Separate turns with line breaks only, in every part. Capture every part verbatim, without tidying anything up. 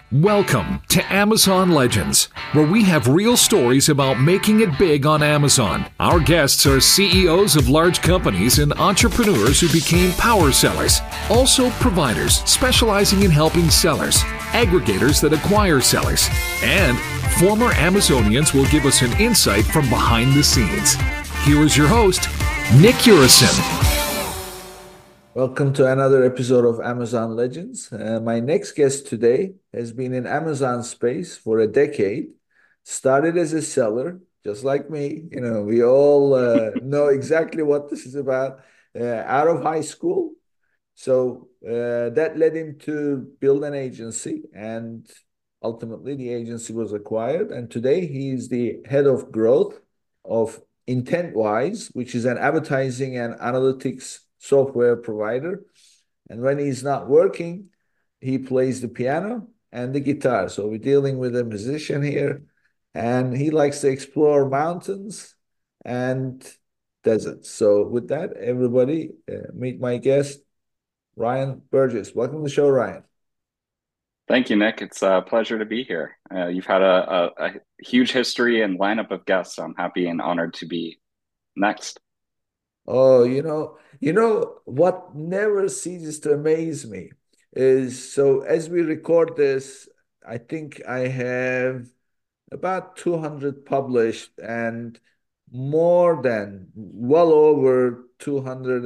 Welcome to Amazon Legends, where we have real stories about making it big on Amazon. Our guests are C E Os of large companies and entrepreneurs who became power sellers, also providers specializing in helping sellers, aggregators that acquire sellers, and former Amazonians will give us an insight from behind the scenes. Here is your host, Nick Urison.
Welcome to another episode of Amazon Legends. Uh, my next guest today has been in Amazon space for a decade. Started as a seller, just like me. You know, we all uh, know exactly what this is about. Uh, out of high school, so uh, that led him to build an agency, and ultimately the agency was acquired. And today he's the head of growth of IntentWise, which is an advertising and analytics software provider. And when he's not working, he plays the piano and the guitar. So we're dealing with a musician here, and he likes to explore mountains and deserts. So with that, everybody, uh, meet my guest, Ryan Burgess. Welcome to the show, Ryan.
Thank you, Nick. It's a pleasure to be here. Uh, you've had a, a, a huge history and lineup of guests, so I'm happy and honored to be next.
Oh, you know, you know what never ceases to amaze me is, so as we record this, I think I have about two hundred published and more than well over two hundred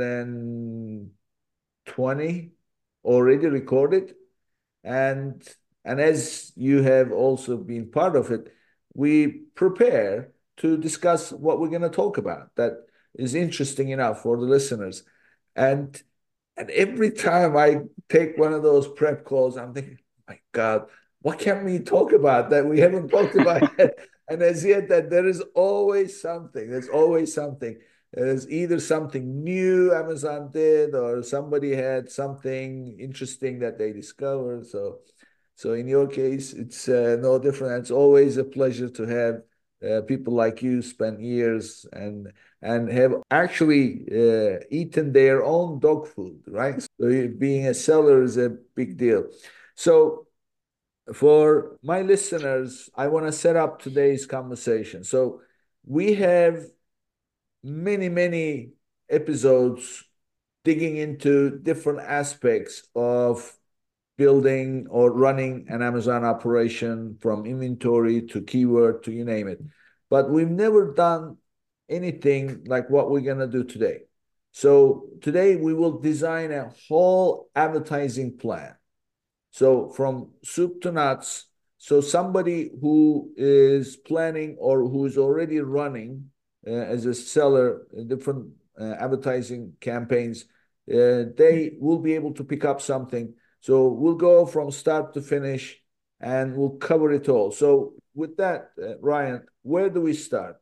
twenty already recorded. And and as you have also been part of it, we prepare to discuss what we're going to talk about that is interesting enough for the listeners. And and every time I take one of those prep calls, I'm thinking, my God, what can we talk about that we haven't talked about yet? And as yet, that there is always something. There's always something. There's either something new Amazon did, or somebody had something interesting that they discovered. So, so in your case, it's uh, no different. It's always a pleasure to have uh, people like you spend years and and have actually uh, eaten their own dog food, right? So being a seller is a big deal. So for my listeners, I want to set up today's conversation. So we have many, many episodes digging into different aspects of building or running an Amazon operation, from inventory to keyword to you name it. But we've never done anything like what we're going to do today. So today we will design a whole advertising plan. So from soup to nuts. So somebody who is planning or who is already running uh, as a seller in different uh, advertising campaigns, uh, they will be able to pick up something. So we'll go from start to finish, and we'll cover it all. So with that, uh, Ryan, where do we start?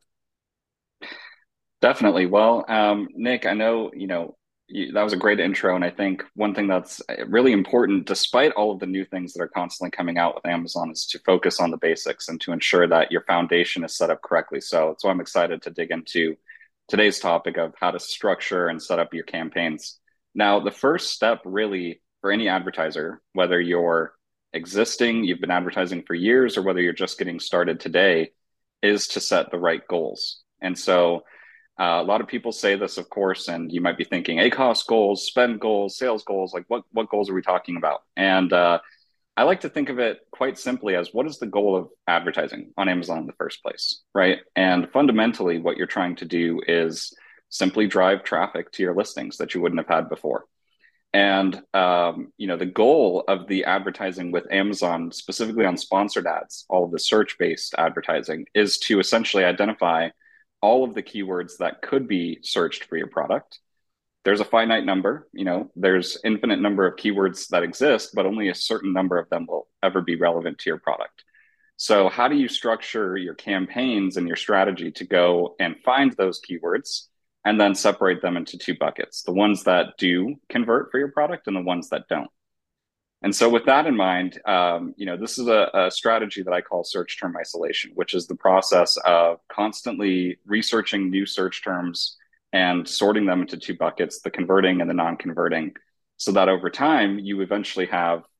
Definitely. Well, um, Nick, I know, you know, you, that was a great intro. And I think one thing that's really important, despite all of the new things that are constantly coming out with Amazon, is to focus on the basics and to ensure that your foundation is set up correctly. So, so I'm excited to dig into today's topic of how to structure and set up your campaigns. Now, the first step really for any advertiser, whether you're existing, you've been advertising for years, or whether you're just getting started today, is to set the right goals. And so uh, a lot of people say this, of course, and you might be thinking A COS goals, spend goals, sales goals, like what, what goals are we talking about? And uh, I like to think of it quite simply as, what is the goal of advertising on Amazon in the first place, right? And fundamentally, what you're trying to do is simply drive traffic to your listings that you wouldn't have had before. And um, you know, the goal of the advertising with Amazon, specifically on sponsored ads, all of the search-based advertising, is to essentially identify all of the keywords that could be searched for your product. There's a finite number, you know, there's infinite number of keywords that exist, but only a certain number of them will ever be relevant to your product. So how do you structure your campaigns and your strategy to go and find those keywords and then separate them into two buckets, the ones that do convert for your product and the ones that don't? And so with that in mind, um, you know, this is a, a strategy that I call search term isolation, which is the process of constantly researching new search terms and sorting them into two buckets, the converting and the non-converting, so that over time you eventually have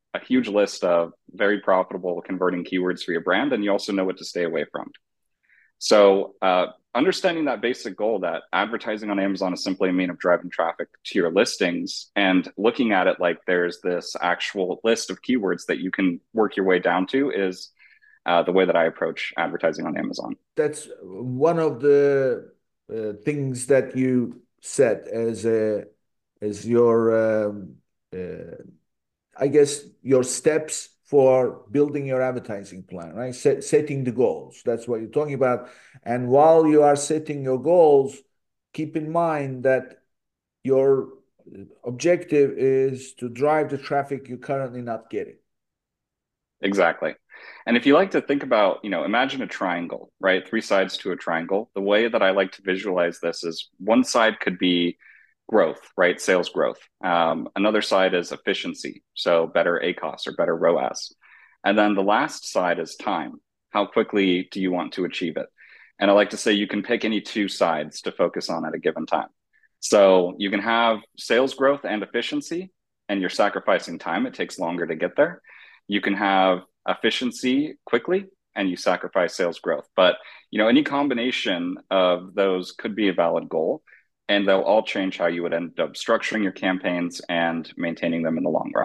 a huge list of very profitable converting keywords for your brand, and you also know what to stay away from. So uh, understanding that basic goal that advertising on Amazon is simply a mean of driving traffic to your listings, and looking at it like there's this actual list of keywords that you can work your way down to is uh, the way that I approach advertising on Amazon.
That's one of the uh, things that you set as a as your um, uh, I guess your steps for building your advertising plan, right? Set, setting the goals. That's what you're talking about. And while you are setting your goals, keep in mind that your objective is to drive the traffic you're currently not getting.
Exactly. And if you like to think about, you know, imagine a triangle, right? Three sides to a triangle. The way that I like to visualize this is one side could be growth, right? Sales growth. Um, another side is efficiency, so better A C O S or better R O A S. And then the last side is time. How quickly do you want to achieve it? And I like to say you can pick any two sides to focus on at a given time. So you can have sales growth and efficiency, and you're sacrificing time. It takes longer to get there. You can have efficiency quickly, and you sacrifice sales growth. But you know, any combination of those could be a valid goal, and they'll all change how you would end up structuring your campaigns and maintaining them in the long run.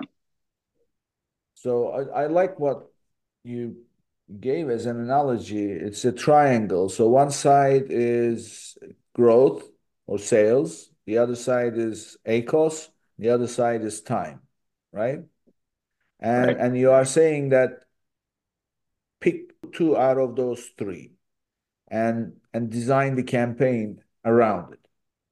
So I, I like what you gave as an analogy. It's a triangle. So one side is growth or sales, the other side is A C O S, the other side is time, right? And
Right.
and you are saying that pick two out of those three and and design the campaign around it.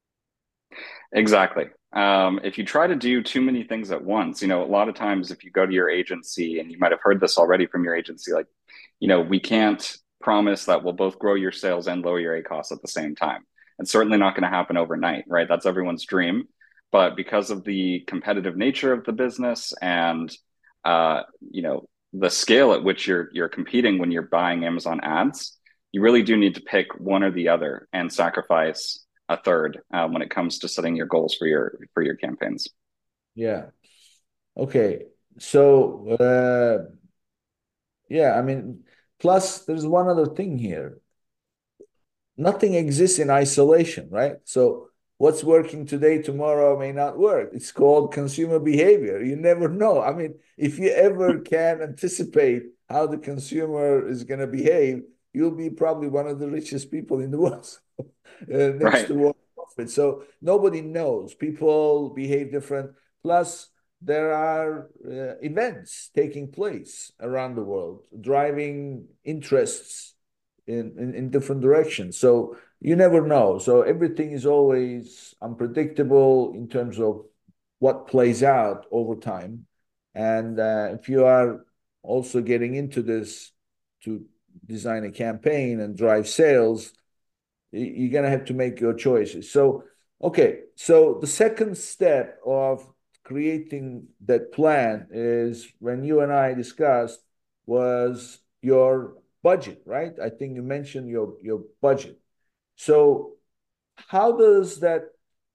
Exactly. Um, if you try to do too many things at once, you know, a lot of times if you go to your agency, and you might have heard this already from your agency, like, you know, we can't promise that we'll both grow your sales and lower your A C O S at the same time. It's certainly not going to happen overnight, right? That's everyone's dream. But because of the competitive nature of the business, and uh, you know, the scale at which you're you're competing when you're buying Amazon ads, you really do need to pick one or the other and sacrifice a third uh, when it comes to setting your goals for your for your campaigns.
Yeah. Okay. So uh, yeah, I mean, plus there's one other thing here. Nothing exists in isolation, right? So what's working today, tomorrow may not work. It's called consumer behavior. You never know. I mean, if you ever can anticipate how the consumer is going to behave, you'll be probably one of the richest people in the world, uh, next
Right.
to Warren Buffett. So nobody knows. People behave different. Plus, there are uh, events taking place around the world, driving interests in, in, in different directions. So you never know. So everything is always unpredictable in terms of what plays out over time. And uh, if you are also getting into this to design a campaign and drive sales, you're going to have to make your choices. So, okay. So the second step of creating that plan is when you and I discussed was your budget, right? I think you mentioned your your budget. So how does that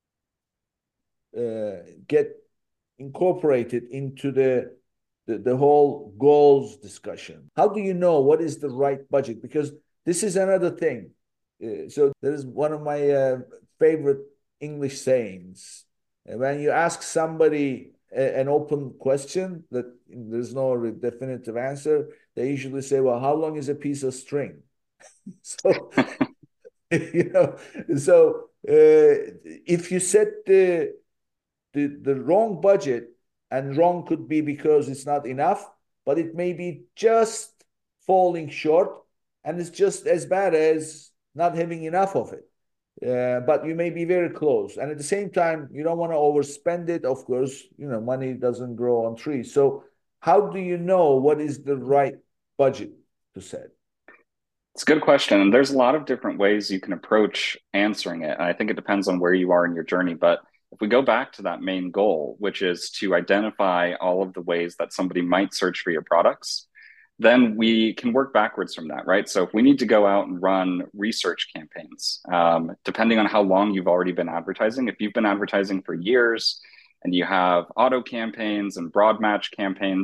uh, get incorporated into the, the the whole goals discussion? How do you know what is the right budget? Because this is another thing. Uh, so there is one of my uh, favorite English sayings. When you ask somebody a, an open question that there's no definitive answer, they usually say, "Well, how long is a piece of string?" So you know, so uh, if you set the, the the wrong budget, and wrong could be because it's not enough, but it may be just falling short, and it's just as bad as not having enough of it. Uh, but you may be very close, and at the same time, you don't want to overspend it. Of course, you know, money doesn't grow on trees. So, how do you know what is the right budget to set?
It's a good question. And there's a lot of different ways you can approach answering it. And I think it depends on where you are in your journey. But if we go back to that main goal, which is to identify all of the ways that somebody might search for your products, then we can work backwards from that, right? So if we need to go out and run research campaigns, um, depending on how long you've already been advertising, if you've been advertising for years and you have auto campaigns and broad match campaigns,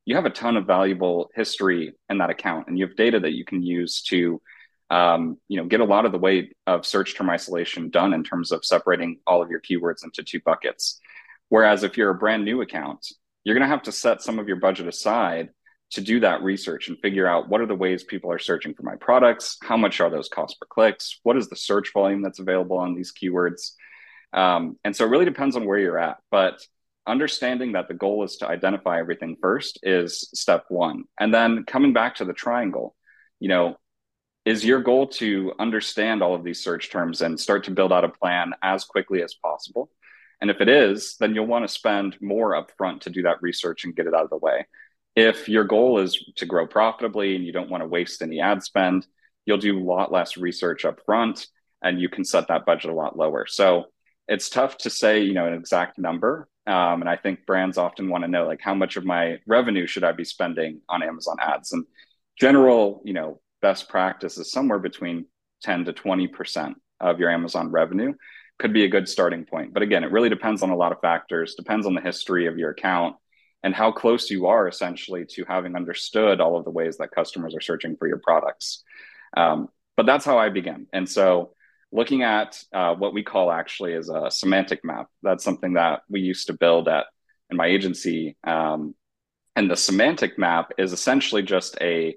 you have a ton of valuable history in that account, and you have data that you can use to um, you know, get a lot of the weight of search term isolation done in terms of separating all of your keywords into two buckets. Whereas if you're a brand new account, you're going to have to set some of your budget aside to do that research and figure out what are the ways people are searching for my products, how much are those cost per clicks, what is the search volume that's available on these keywords. Um, and so it really depends on where you're at. But understanding that the goal is to identify everything first is step one. And then coming back to the triangle, you know, is your goal to understand all of these search terms and start to build out a plan as quickly as possible? And if it is, then you'll want to spend more upfront to do that research and get it out of the way. If your goal is to grow profitably and you don't want to waste any ad spend, you'll do a lot less research upfront and you can set that budget a lot lower. So it's tough to say, you know, an exact number. Um, and I think brands often want to know, like, how much of my revenue should I be spending on Amazon ads? And general, you know, best practice is somewhere between ten to twenty percent of your Amazon revenue could be a good starting point. But again, it really depends on a lot of factors, depends on the history of your account and how close you are essentially to having understood all of the ways that customers are searching for your products. Um, but that's how I began. And so looking at uh, what we call actually is a semantic map. That's something that we used to build at in my agency. Um, and the semantic map is essentially just a,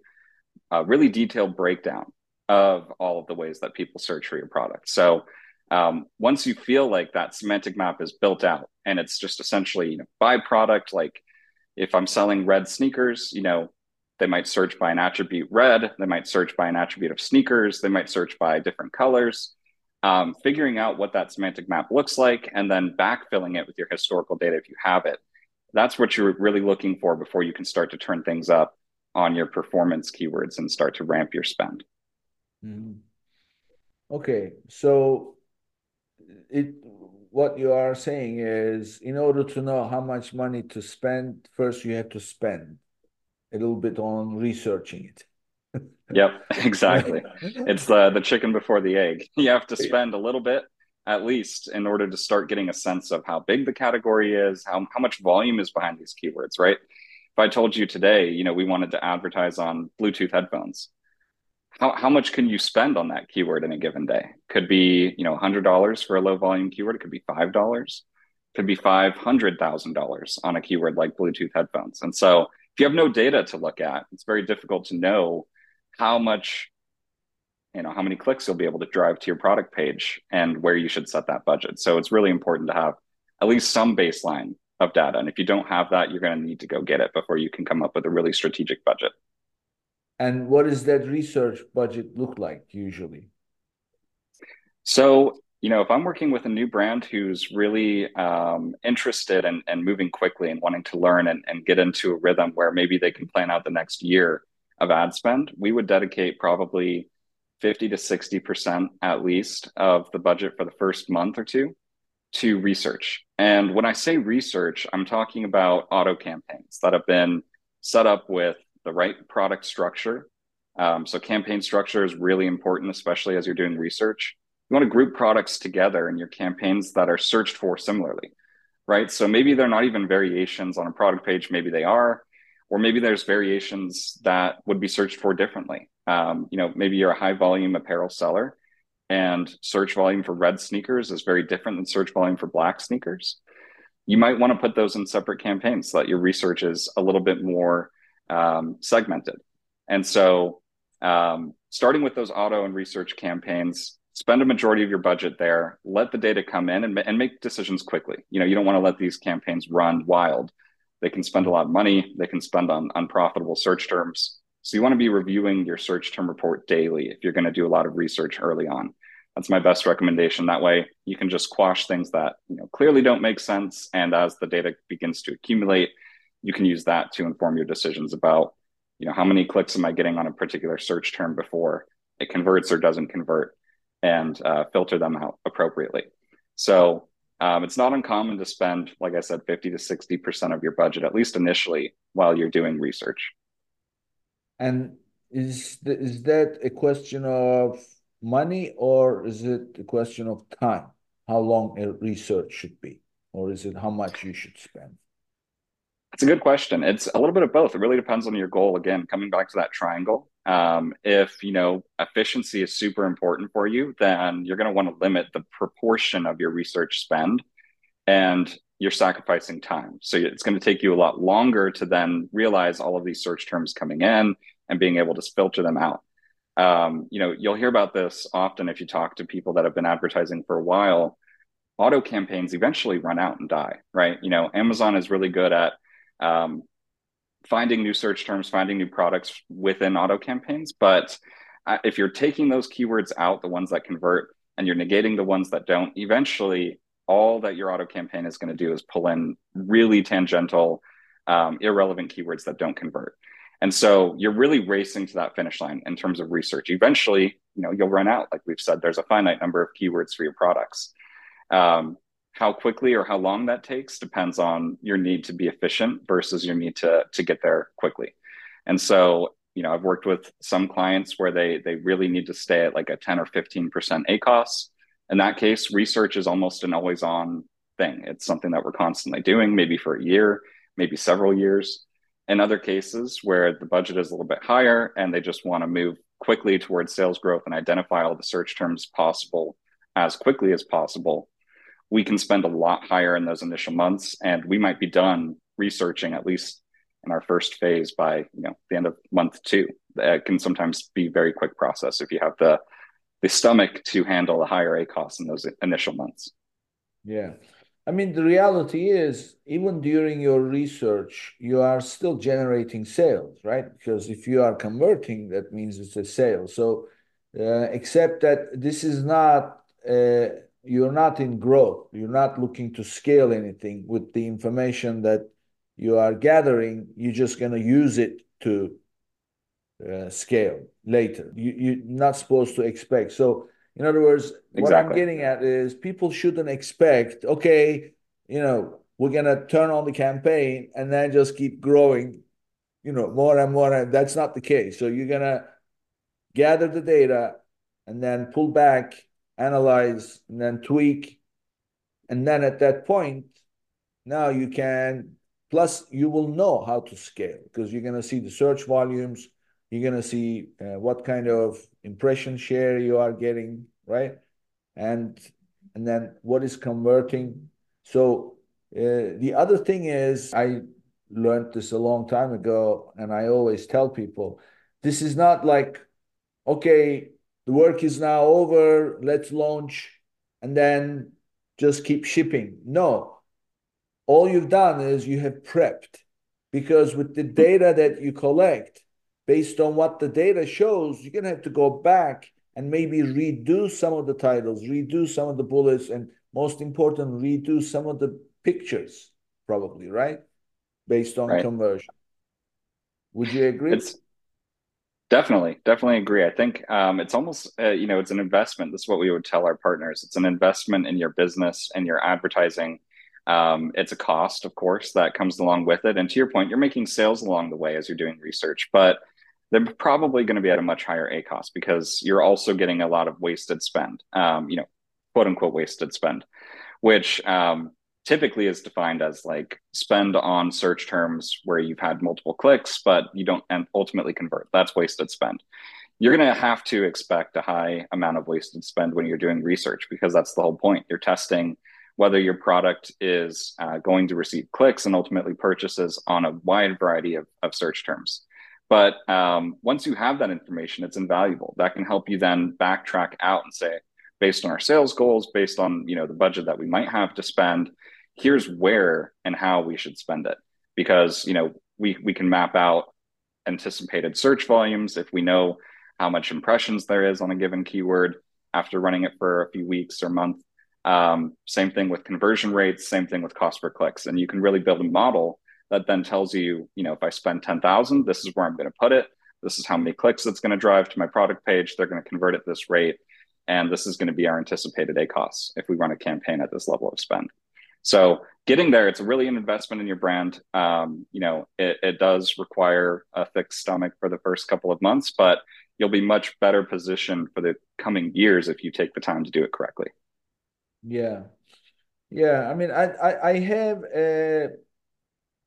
a really detailed breakdown of all of the ways that people search for your product. So um, once you feel like that semantic map is built out and it's just essentially, you know, by product, like if I'm selling red sneakers, you know, they might search by an attribute red, they might search by an attribute of sneakers, they might search by different colors. Um, figuring out what that semantic map looks like and then backfilling it with your historical data if you have it. That's what you're really looking for before you can start to turn things up on your performance keywords and start to ramp your spend.
Mm-hmm. Okay, so it what you are saying is, in order to know how much money to spend, first you have to spend a little bit on researching it.
Yep, exactly. It's the the chicken before the egg. You have to spend a little bit at least in order to start getting a sense of how big the category is, how, how much volume is behind these keywords, right? If I told you today, you know, we wanted to advertise on Bluetooth headphones, how, how much can you spend on that keyword in a given day? Could be, you know, one hundred dollars for a low volume keyword. It could be five dollars. It could be five hundred thousand dollars on a keyword like Bluetooth headphones. And so if you have no data to look at, it's very difficult to know how much, you know, how many clicks you'll be able to drive to your product page and where you should set that budget. So it's really important to have at least some baseline of data. And if you don't have that, you're going to need to go get it before you can come up with a really strategic budget.
And what does that research budget look like usually?
So, you know, if I'm working with a new brand who's really um, interested and in, in moving quickly and wanting to learn and, and get into a rhythm where maybe they can plan out the next year of ad spend, we would dedicate probably fifty to sixty percent at least of the budget for the first month or two to research. And when I say research, I'm talking about auto campaigns that have been set up with the right product structure. Um, so campaign structure is really important, especially as you're doing research. You want to group products together in your campaigns that are searched for similarly, right? So maybe they're not even variations on a product page, maybe they are, or maybe there's variations that would be searched for differently. Um, you know, maybe you're a high volume apparel seller and search volume for red sneakers is very different than search volume for black sneakers. You might want to put those in separate campaigns so that your research is a little bit more um, segmented. And so um, starting with those auto and research campaigns, spend a majority of your budget there, let the data come in and, and make decisions quickly. You know, you don't want to let these campaigns run wild. They can spend a lot of money. They can spend on unprofitable search terms. So you want to be reviewing your search term report daily if you're going to do a lot of research early on. That's my best recommendation. That way you can just quash things that, you know, clearly don't make sense. And as the data begins to accumulate, you can use that to inform your decisions about, you know, how many clicks am I getting on a particular search term before it converts or doesn't convert, and uh, filter them out appropriately. So um, it's not uncommon to spend, like I said, fifty to sixty percent of your budget, at least initially, while you're doing research.
And is, th is that a question of money or is it a question of time? How long a research should be? Or is it how much you should spend?
It's a good question. It's a little bit of both. It really depends on your goal. Again, coming back to that triangle. Um, if you know efficiency is super important for you, then you're going to want to limit the proportion of your research spend, and you're sacrificing time. So it's going to take you a lot longer to then realize all of these search terms coming in and being able to filter them out. Um, you know, you'll hear about this often if you talk to people that have been advertising for a while. Auto campaigns eventually run out and die, right? You know, Amazon is really good at um, finding new search terms, finding new products within auto campaigns. But uh, if you're taking those keywords out, the ones that convert, and you're negating the ones that don't, eventually all that your auto campaign is going to do is pull in really tangential, um, irrelevant keywords that don't convert. And so you're really racing to that finish line in terms of research. Eventually, you know, you'll run out. Like we've said, there's a finite number of keywords for your products. Um, how quickly or how long that takes depends on your need to be efficient versus your need to to get there quickly. And so, you know, I've worked with some clients where they they really need to stay at like a ten or fifteen percent A C O S. In that case, research is almost an always on thing. It's something that we're constantly doing, maybe for a year, maybe several years. In other cases where the budget is a little bit higher and they just want to move quickly towards sales growth and identify all the search terms possible as quickly as possible, we can spend a lot higher in those initial months, and we might be done researching at least in our first phase by you know the end of month two. It can sometimes be a very quick process if you have the the stomach to handle the higher A C O S in those initial months.
Yeah. I mean, the reality is, even during your research, you are still generating sales, right? Because if you are converting, that means it's a sale. So, uh, except that this is not, uh, you're not in growth. You're not looking to scale anything with the information that you are gathering. You're just going to use it to uh, scale later. You, you're not supposed to expect. So, in other words, what I'm
Exactly.
getting at is people shouldn't expect, okay, you know, we're going to turn on the campaign and then just keep growing, you know, more and more. That's not the case. So you're going to gather the data and then pull back, analyze, and then tweak. And then at that point, now you can, plus you will know how to scale because you're going to see the search volumes. You're going to see uh, what kind of impression share you are getting, right? And and then what is converting. So uh, the other thing is, I learned this a long time ago, and I always tell people, this is not like, okay, the work is now over, let's launch, and then just keep shipping. No, all you've done is you have prepped, because with the data that you collect, based on what the data shows, you're going to have to go back and maybe redo some of the titles, redo some of the bullets, and most important, redo some of the pictures, probably, right? Based on
Right.
conversion. Would you agree?
It's definitely, definitely agree. I think um, it's almost, uh, you know, it's an investment. This is what we would tell our partners. It's an investment in your business and your advertising. Um, it's a cost, of course, that comes along with it. And to your point, you're making sales along the way as you're doing research, but they're probably going to be at a much higher A C O S because you're also getting a lot of wasted spend, um, you know, quote unquote wasted spend, which um, typically is defined as like spend on search terms where you've had multiple clicks, but you don't ultimately convert. That's wasted spend. You're going to have to expect a high amount of wasted spend when you're doing research because that's the whole point. You're testing whether your product is uh, going to receive clicks and ultimately purchases on a wide variety of, of search terms. But um, once you have that information, it's invaluable. That can help you then backtrack out and say, based on our sales goals, based on you know the budget that we might have to spend, here's where and how we should spend it. Because you know we we can map out anticipated search volumes if we know how much impressions there is on a given keyword after running it for a few weeks or month. Um, same thing with conversion rates, same thing with cost per clicks. And you can really build a model that then tells you, you know, if I spend ten thousand, this is where I'm going to put it. This is how many clicks it's going to drive to my product page. They're going to convert at this rate. And this is going to be our anticipated A C O S if we run a campaign at this level of spend. So getting there, it's really an investment in your brand. Um, you know, it, it does require a thick stomach for the first couple of months, but you'll be much better positioned for the coming years if you take the time to do it correctly.
Yeah. Yeah. I mean, I, I, I have a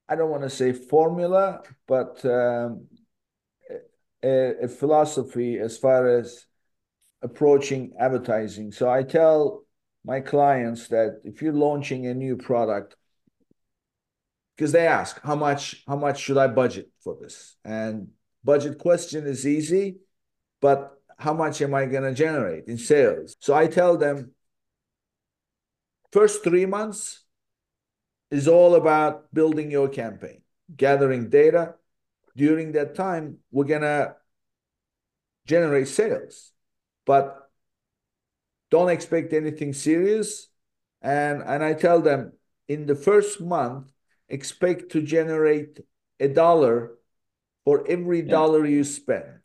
I don't want to say formula, but um, a, a philosophy as far as approaching advertising. So I tell my clients that if you're launching a new product, because they ask how much how much should I budget for this? And budget question is easy, but how much am I going to generate in sales? So I tell them first three months is all about building your campaign, gathering data. During that time, we're going to generate sales, but don't expect anything serious. And, and I tell them in the first month, expect to generate a dollar for every
Yeah.
dollar you spend.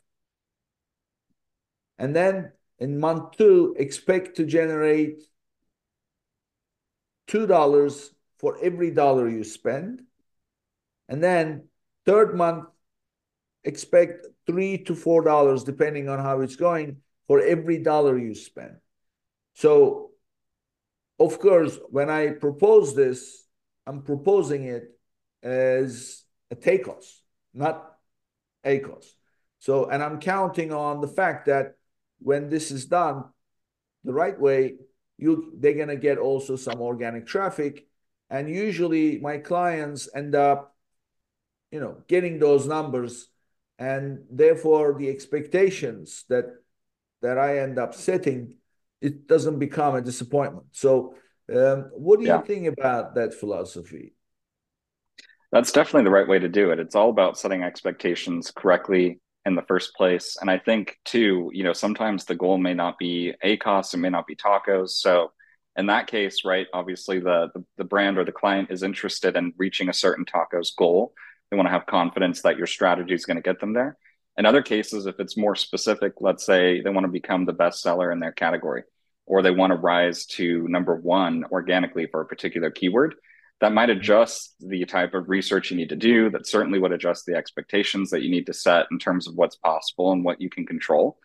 And then in month two, expect to generate two dollars for every dollar you spend. And then third month, expect three to four dollars, depending on how it's going, for every dollar you spend. So, of course, when I propose this, I'm proposing it as a take cost, not a cost. So, and I'm counting on the fact that when this is done the right way, you they're gonna get also some organic traffic, and usually my clients end up, you know, getting those numbers, and therefore the expectations that that I end up setting, it doesn't become a disappointment. So, um, what do you
Yeah.
think about that philosophy?
That's definitely the right way to do it. It's all about setting expectations correctly in the first place. And I think too, you know, sometimes the goal may not be A C O S, it may not be tacos. So in that case, right, obviously the, the the brand or the client is interested in reaching a certain tacos goal. They want to have confidence that your strategy is going to get them there. In other cases, if it's more specific, let's say they want to become the best seller in their category, or they want to rise to number one organically for a particular keyword, that might adjust the type of research you need to do. That certainly would adjust the expectations that you need to set in terms of what's possible and what you can control.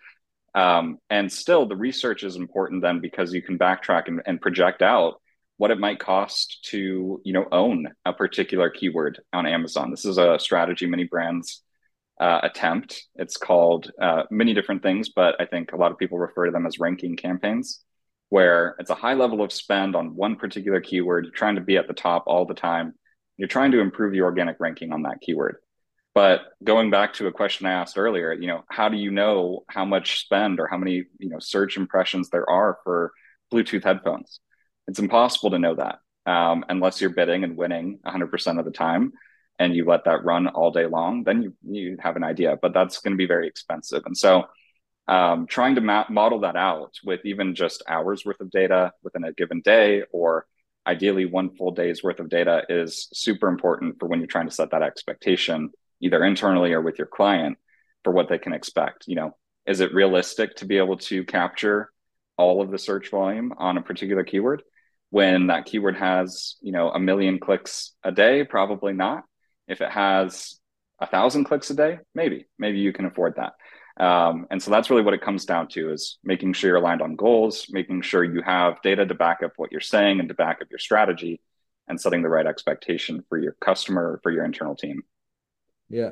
Um, and still, the research is important then, because you can backtrack and, and project out what it might cost to, you know, own a particular keyword on Amazon. This is a strategy many brands uh, attempt. It's called uh, many different things, but I think a lot of people refer to them as ranking campaigns, where it's a high level of spend on one particular keyword. You're trying to be at the top all the time. You're trying to improve your organic ranking on that keyword. But going back to a question I asked earlier, you know, how do you know how much spend or how many, you know, search impressions there are for Bluetooth headphones? It's impossible to know that um, unless you're bidding and winning one hundred percent of the time, and you let that run all day long. Then you you have an idea, but that's going to be very expensive. And so um, trying to ma- model that out with even just hours worth of data within a given day, or ideally one full day's worth of data, is super important for when you're trying to set that expectation, either internally or with your client, for what they can expect. You know, is it realistic to be able to capture all of the search volume on a particular keyword when that keyword has, you know, a million clicks a day? Probably not. If it has a thousand clicks a day, maybe, maybe you can afford that. Um, and so that's really what it comes down to, is making sure you're aligned on goals, making sure you have data to back up what you're saying and to back up your strategy, and setting the right expectation for your customer, for your internal team.
Yeah.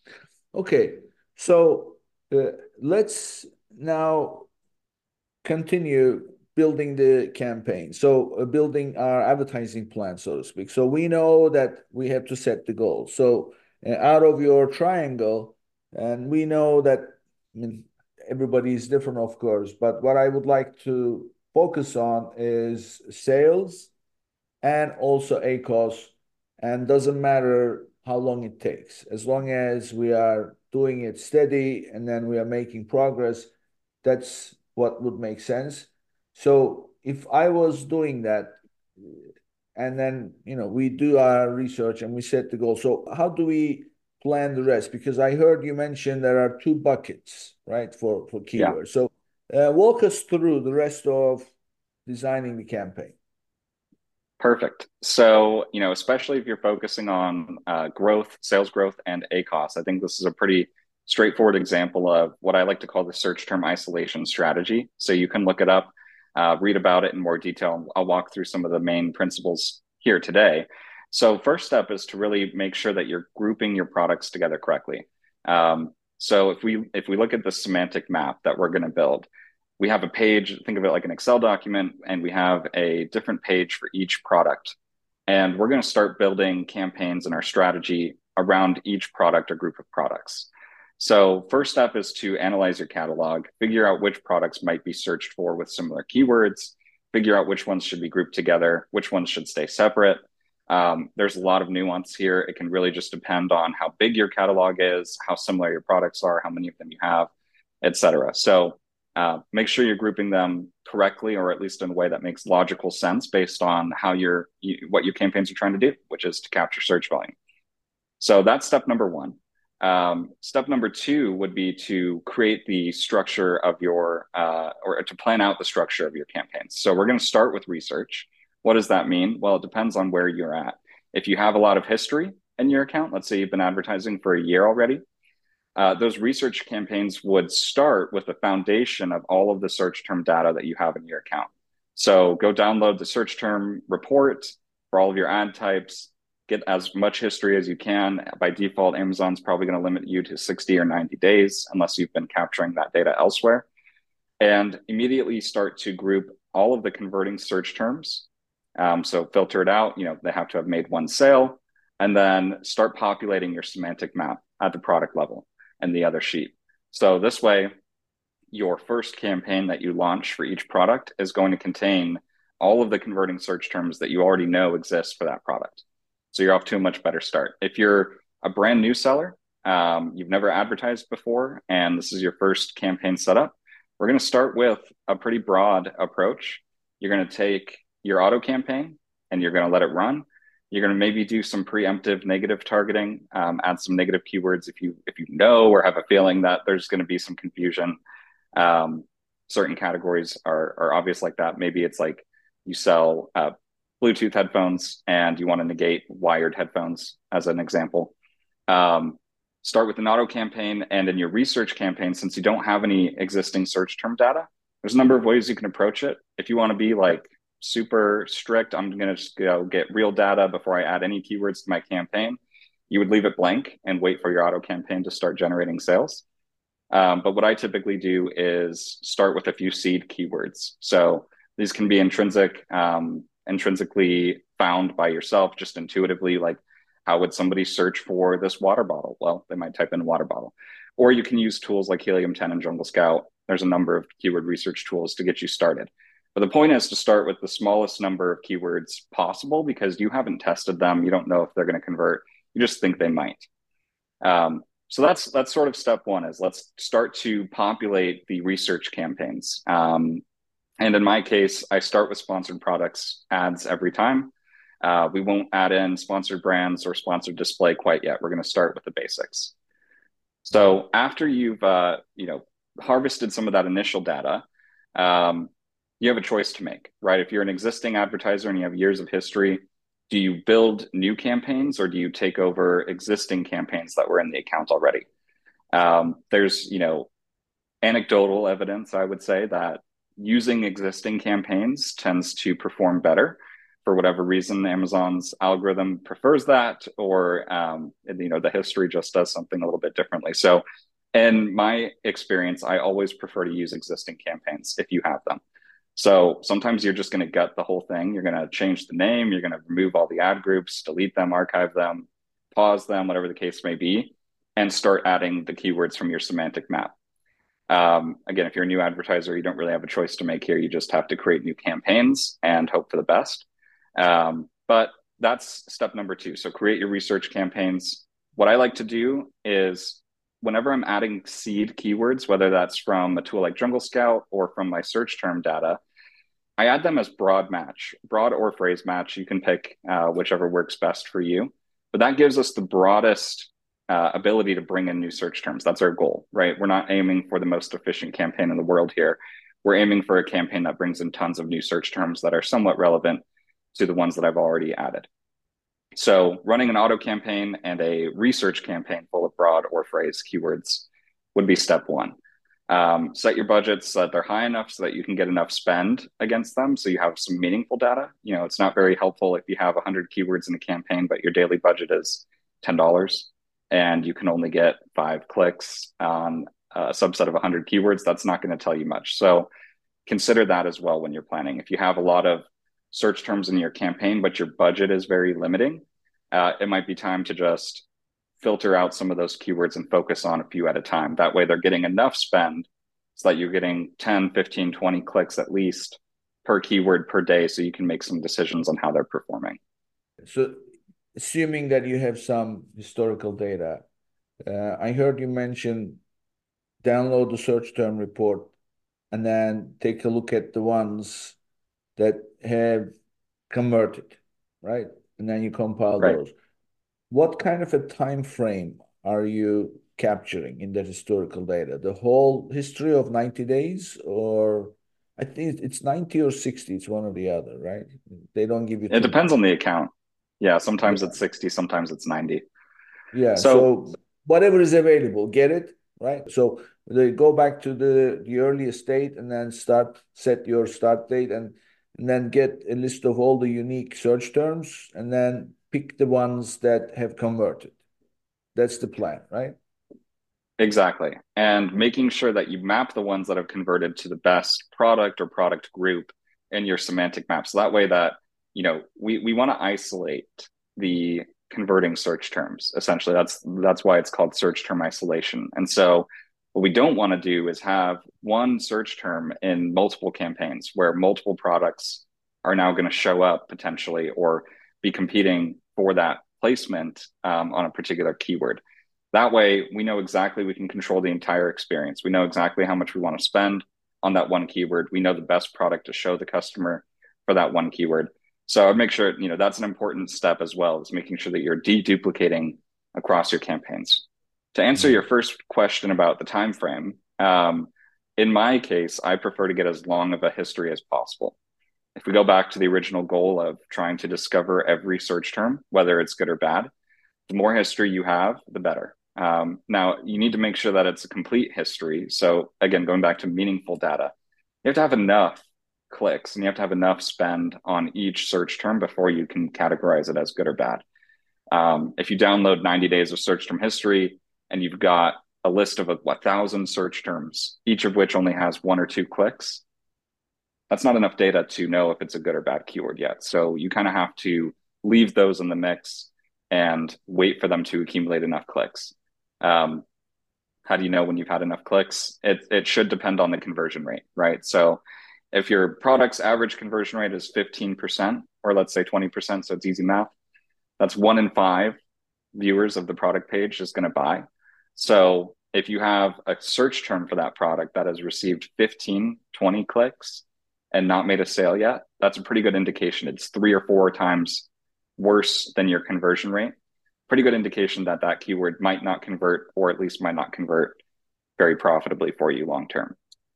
Okay. So uh, let's now continue building the campaign. So uh, building our advertising plan, so to speak. So we know that we have to set the goal. So uh, out of your triangle, and we know that, I mean, everybody is different, of course, but what I would like to focus on is sales and also A C O S, and doesn't matter how long it takes, as long as we are doing it steady and then we are making progress. That's what would make sense. So if I was doing that, and then, you know, we do our research and we set the goal. So how do we plan the rest? Because I heard you mention there are two buckets, right, for for
Yeah.
keywords. So uh, walk us through the rest of designing the campaign.
Perfect. So, you know, especially if you're focusing on uh, growth, sales growth, and A C O S, I think this is a pretty straightforward example of what I like to call the search term isolation strategy. So you can look it up, uh, read about it in more detail. I'll walk through some of the main principles here today. So first step is to really make sure that you're grouping your products together correctly. Um, so if we if we look at the semantic map that we're going to build, we have a page, think of it like an Excel document, and we have a different page for each product. And we're going to start building campaigns in our strategy around each product or group of products. So first step is to analyze your catalog, figure out which products might be searched for with similar keywords, figure out which ones should be grouped together, which ones should stay separate. Um, there's a lot of nuance here. It can really just depend on how big your catalog is, how similar your products are, how many of them you have, et cetera. So uh, make sure you're grouping them correctly, or at least in a way that makes logical sense based on how your you, what your campaigns are trying to do, which is to capture search volume. So that's step number one. Um, step number two would be to create the structure of your, uh, or to plan out the structure of your campaigns. So we're going to start with research. What does that mean? Well, it depends on where you're at. If you have a lot of history in your account, let's say you've been advertising for a year already, uh, those research campaigns would start with the foundation of all of the search term data that you have in your account. So go download the search term report for all of your ad types, get as much history as you can. By default, Amazon's probably going to limit you to sixty or ninety days unless you've been capturing that data elsewhere. And immediately start to group all of the converting search terms. Um, so filter it out, you know, they have to have made one sale, and then start populating your semantic map at the product level and the other sheet. So this way, your first campaign that you launch for each product is going to contain all of the converting search terms that you already know exist for that product. So you're off to a much better start. If you're a brand new seller, um, you've never advertised before, and this is your first campaign setup, we're going to start with a pretty broad approach. You're going to take your auto campaign and you're going to let it run. You're going to maybe do some preemptive negative targeting, um, add some negative keywords if you if you know or have a feeling that there's going to be some confusion. Um, certain categories are, are obvious like that. Maybe it's like you sell uh, Bluetooth headphones and you want to negate wired headphones as an example. Um, start with an auto campaign, and in your research campaign, since you don't have any existing search term data, there's a number of ways you can approach it. If you want to be like super strict, I'm going to just go get real data before I add any keywords to my campaign, you would leave it blank and wait for your auto campaign to start generating sales. Um, but what I typically do is start with a few seed keywords. So these can be intrinsic, um, intrinsically found by yourself, just intuitively, like how would somebody search for this water bottle? Well, they might type in water bottle. Or you can use tools like Helium ten and Jungle Scout. There's a number of keyword research tools to get you started. But the point is to start with the smallest number of keywords possible, because you haven't tested them. You don't know if they're going to convert. You just think they might. Um, so that's that's sort of step one, is let's start to populate the research campaigns. Um, and in my case, I start with sponsored products ads every time. Uh, we won't add in sponsored brands or sponsored display quite yet. We're going to start with the basics. So after you've uh, you know harvested some of that initial data, um, you have a choice to make, right? If you're an existing advertiser and you have years of history, do you build new campaigns or do you take over existing campaigns that were in the account already? Um, there's, you know, anecdotal evidence, I would say, that using existing campaigns tends to perform better. For whatever reason, Amazon's algorithm prefers that, or, um, you know, the history just does something a little bit differently. So in my experience, I always prefer to use existing campaigns if you have them. So sometimes you're just going to gut the whole thing. You're going to change the name. You're going to remove all the ad groups, delete them, archive them, pause them, whatever the case may be, and start adding the keywords from your semantic map. Um, again, if you're a new advertiser, you don't really have a choice to make here. You just have to create new campaigns and hope for the best. Um, but that's step number two. So create your research campaigns. What I like to do is whenever I'm adding seed keywords, whether that's from a tool like Jungle Scout or from my search term data, I add them as broad match, broad or phrase match. You can pick uh, whichever works best for you. But that gives us the broadest uh, ability to bring in new search terms. That's our goal, right? We're not aiming for the most efficient campaign in the world here. We're aiming for a campaign that brings in tons of new search terms that are somewhat relevant to the ones that I've already added. So running an auto campaign and a research campaign full of broad or phrase keywords would be step one. Um, set your budgets so that they're high enough so that you can get enough spend against them. So you have some meaningful data. You know, it's not very helpful if you have one hundred keywords in a campaign, but your daily budget is ten dollars and you can only get five clicks on a subset of one hundred keywords. That's not going to tell you much. So consider that as well when you're planning. If you have a lot of search terms in your campaign, but your budget is very limiting, uh, it might be time to just filter out some of those keywords and focus on a few at a time. That way they're getting enough spend so that you're getting ten, fifteen, twenty clicks at least per keyword per day so you can make some decisions on how they're performing.
So assuming that you have some historical data, uh, I heard you mention download the search term report and then take a look at the ones that have converted, right? And then you compile
Right.
those. What kind of a time frame are you capturing in that historical data? The whole history of ninety days, or I think it's ninety or sixty, it's one or the other, right? They don't give you
It
too
depends
much.
on the account. Yeah, sometimes
Yeah.
it's sixty, sometimes it's ninety.
Yeah,
So
so whatever is available, get it, right? So they go back to the, the earliest date and then start, set your start date and, and then get a list of all the unique search terms and then pick the ones that have converted. That's the plan, right?
exactly. And making sure that you map the ones that have converted to the best product or product group in your semantic map. So that way that, you know, we, we want to isolate the converting search terms. Essentially, that's that's why it's called search term isolation. And so what we don't want to do is have one search term in multiple campaigns where multiple products are now going to show up potentially or be competing for that placement um, on a particular keyword. That way, we know exactly we can control the entire experience. We know exactly how much we want to spend on that one keyword. We know the best product to show the customer for that one keyword. So I'd make sure, you know, that's an important step as well, is making sure that you're deduplicating across your campaigns. To answer
Mhm.
your first question about the time frame, um, in my case, I prefer to get as long of a history as possible. If we go back to the original goal of trying to discover every search term, whether it's good or bad, the more history you have, the better. Um, now, you need to make sure that it's a complete history. So again, going back to meaningful data, you have to have enough clicks and you have to have enough spend on each search term before you can categorize it as good or bad. Um, if you download ninety days of search term history and you've got a list of a, a thousand search terms, each of which only has one or two clicks, that's not enough data to know if it's a good or bad keyword yet. So you kind of have to leave those in the mix and wait for them to accumulate enough clicks. Um, how do you know when you've had enough clicks? It, it should depend on the conversion rate, right? So if your product's average conversion rate is fifteen percent, or let's say twenty percent, so it's easy math, that's one in five viewers of the product page is going to buy. So if you have a search term for that product that has received fifteen, twenty clicks and not made a sale yet, that's a pretty good indication. It's three or four times worse than your conversion rate. Pretty good indication that that keyword might not convert, or at least might not convert very profitably for you long term.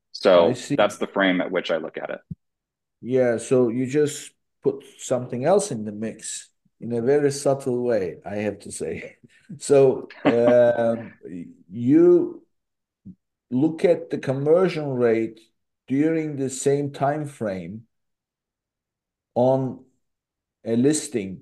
I
So
see.
that's the frame at which I look at it.
Yeah, so you just put something else in the mix in a very subtle way, I have to say. So um, you look at the conversion rate during the same time frame on a listing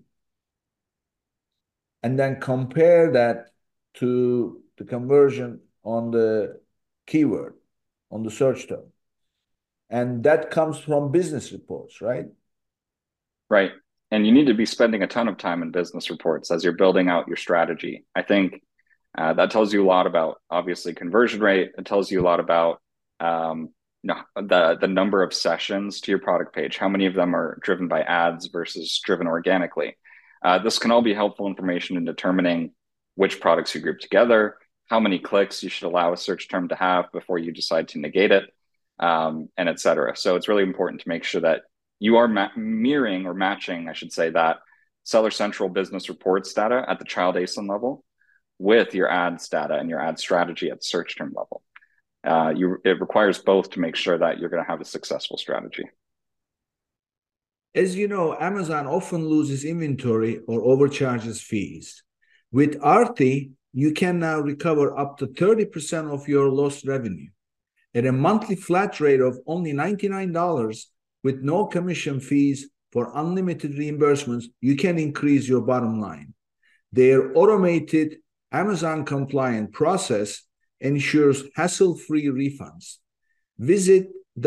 and then compare that to the conversion on the keyword, on the search term. And that comes from business reports, right?
Right. And you need to be spending a ton of time in business reports as you're building out your strategy. I think uh, that tells you a lot about obviously conversion rate. It tells you a lot about um, you know, the the number of sessions to your product page. How many of them are driven by ads versus driven organically? Uh, this can all be helpful information in determining which products you group together, how many clicks you should allow a search term to have before you decide to negate it, um, and et cetera. So it's really important to make sure that you are ma- mirroring or matching, I should say, that Seller Central business reports data at the child A S I N level with your ads data and your ad strategy at the search term level. Uh, you, it requires both to make sure that you're going to have a successful strategy.
As you know, Amazon often loses inventory or overcharges fees. With Arti, you can now recover up to thirty percent of your lost revenue. at a monthly flat rate of only ninety-nine dollars with no commission fees for unlimited reimbursements, you can increase your bottom line. Their automated Amazon-compliant process ensures hassle-free refunds. Visit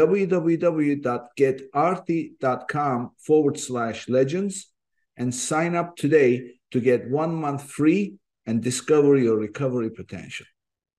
www.getarti.com forward slash legends and sign up today to get one month free and discover your recovery potential.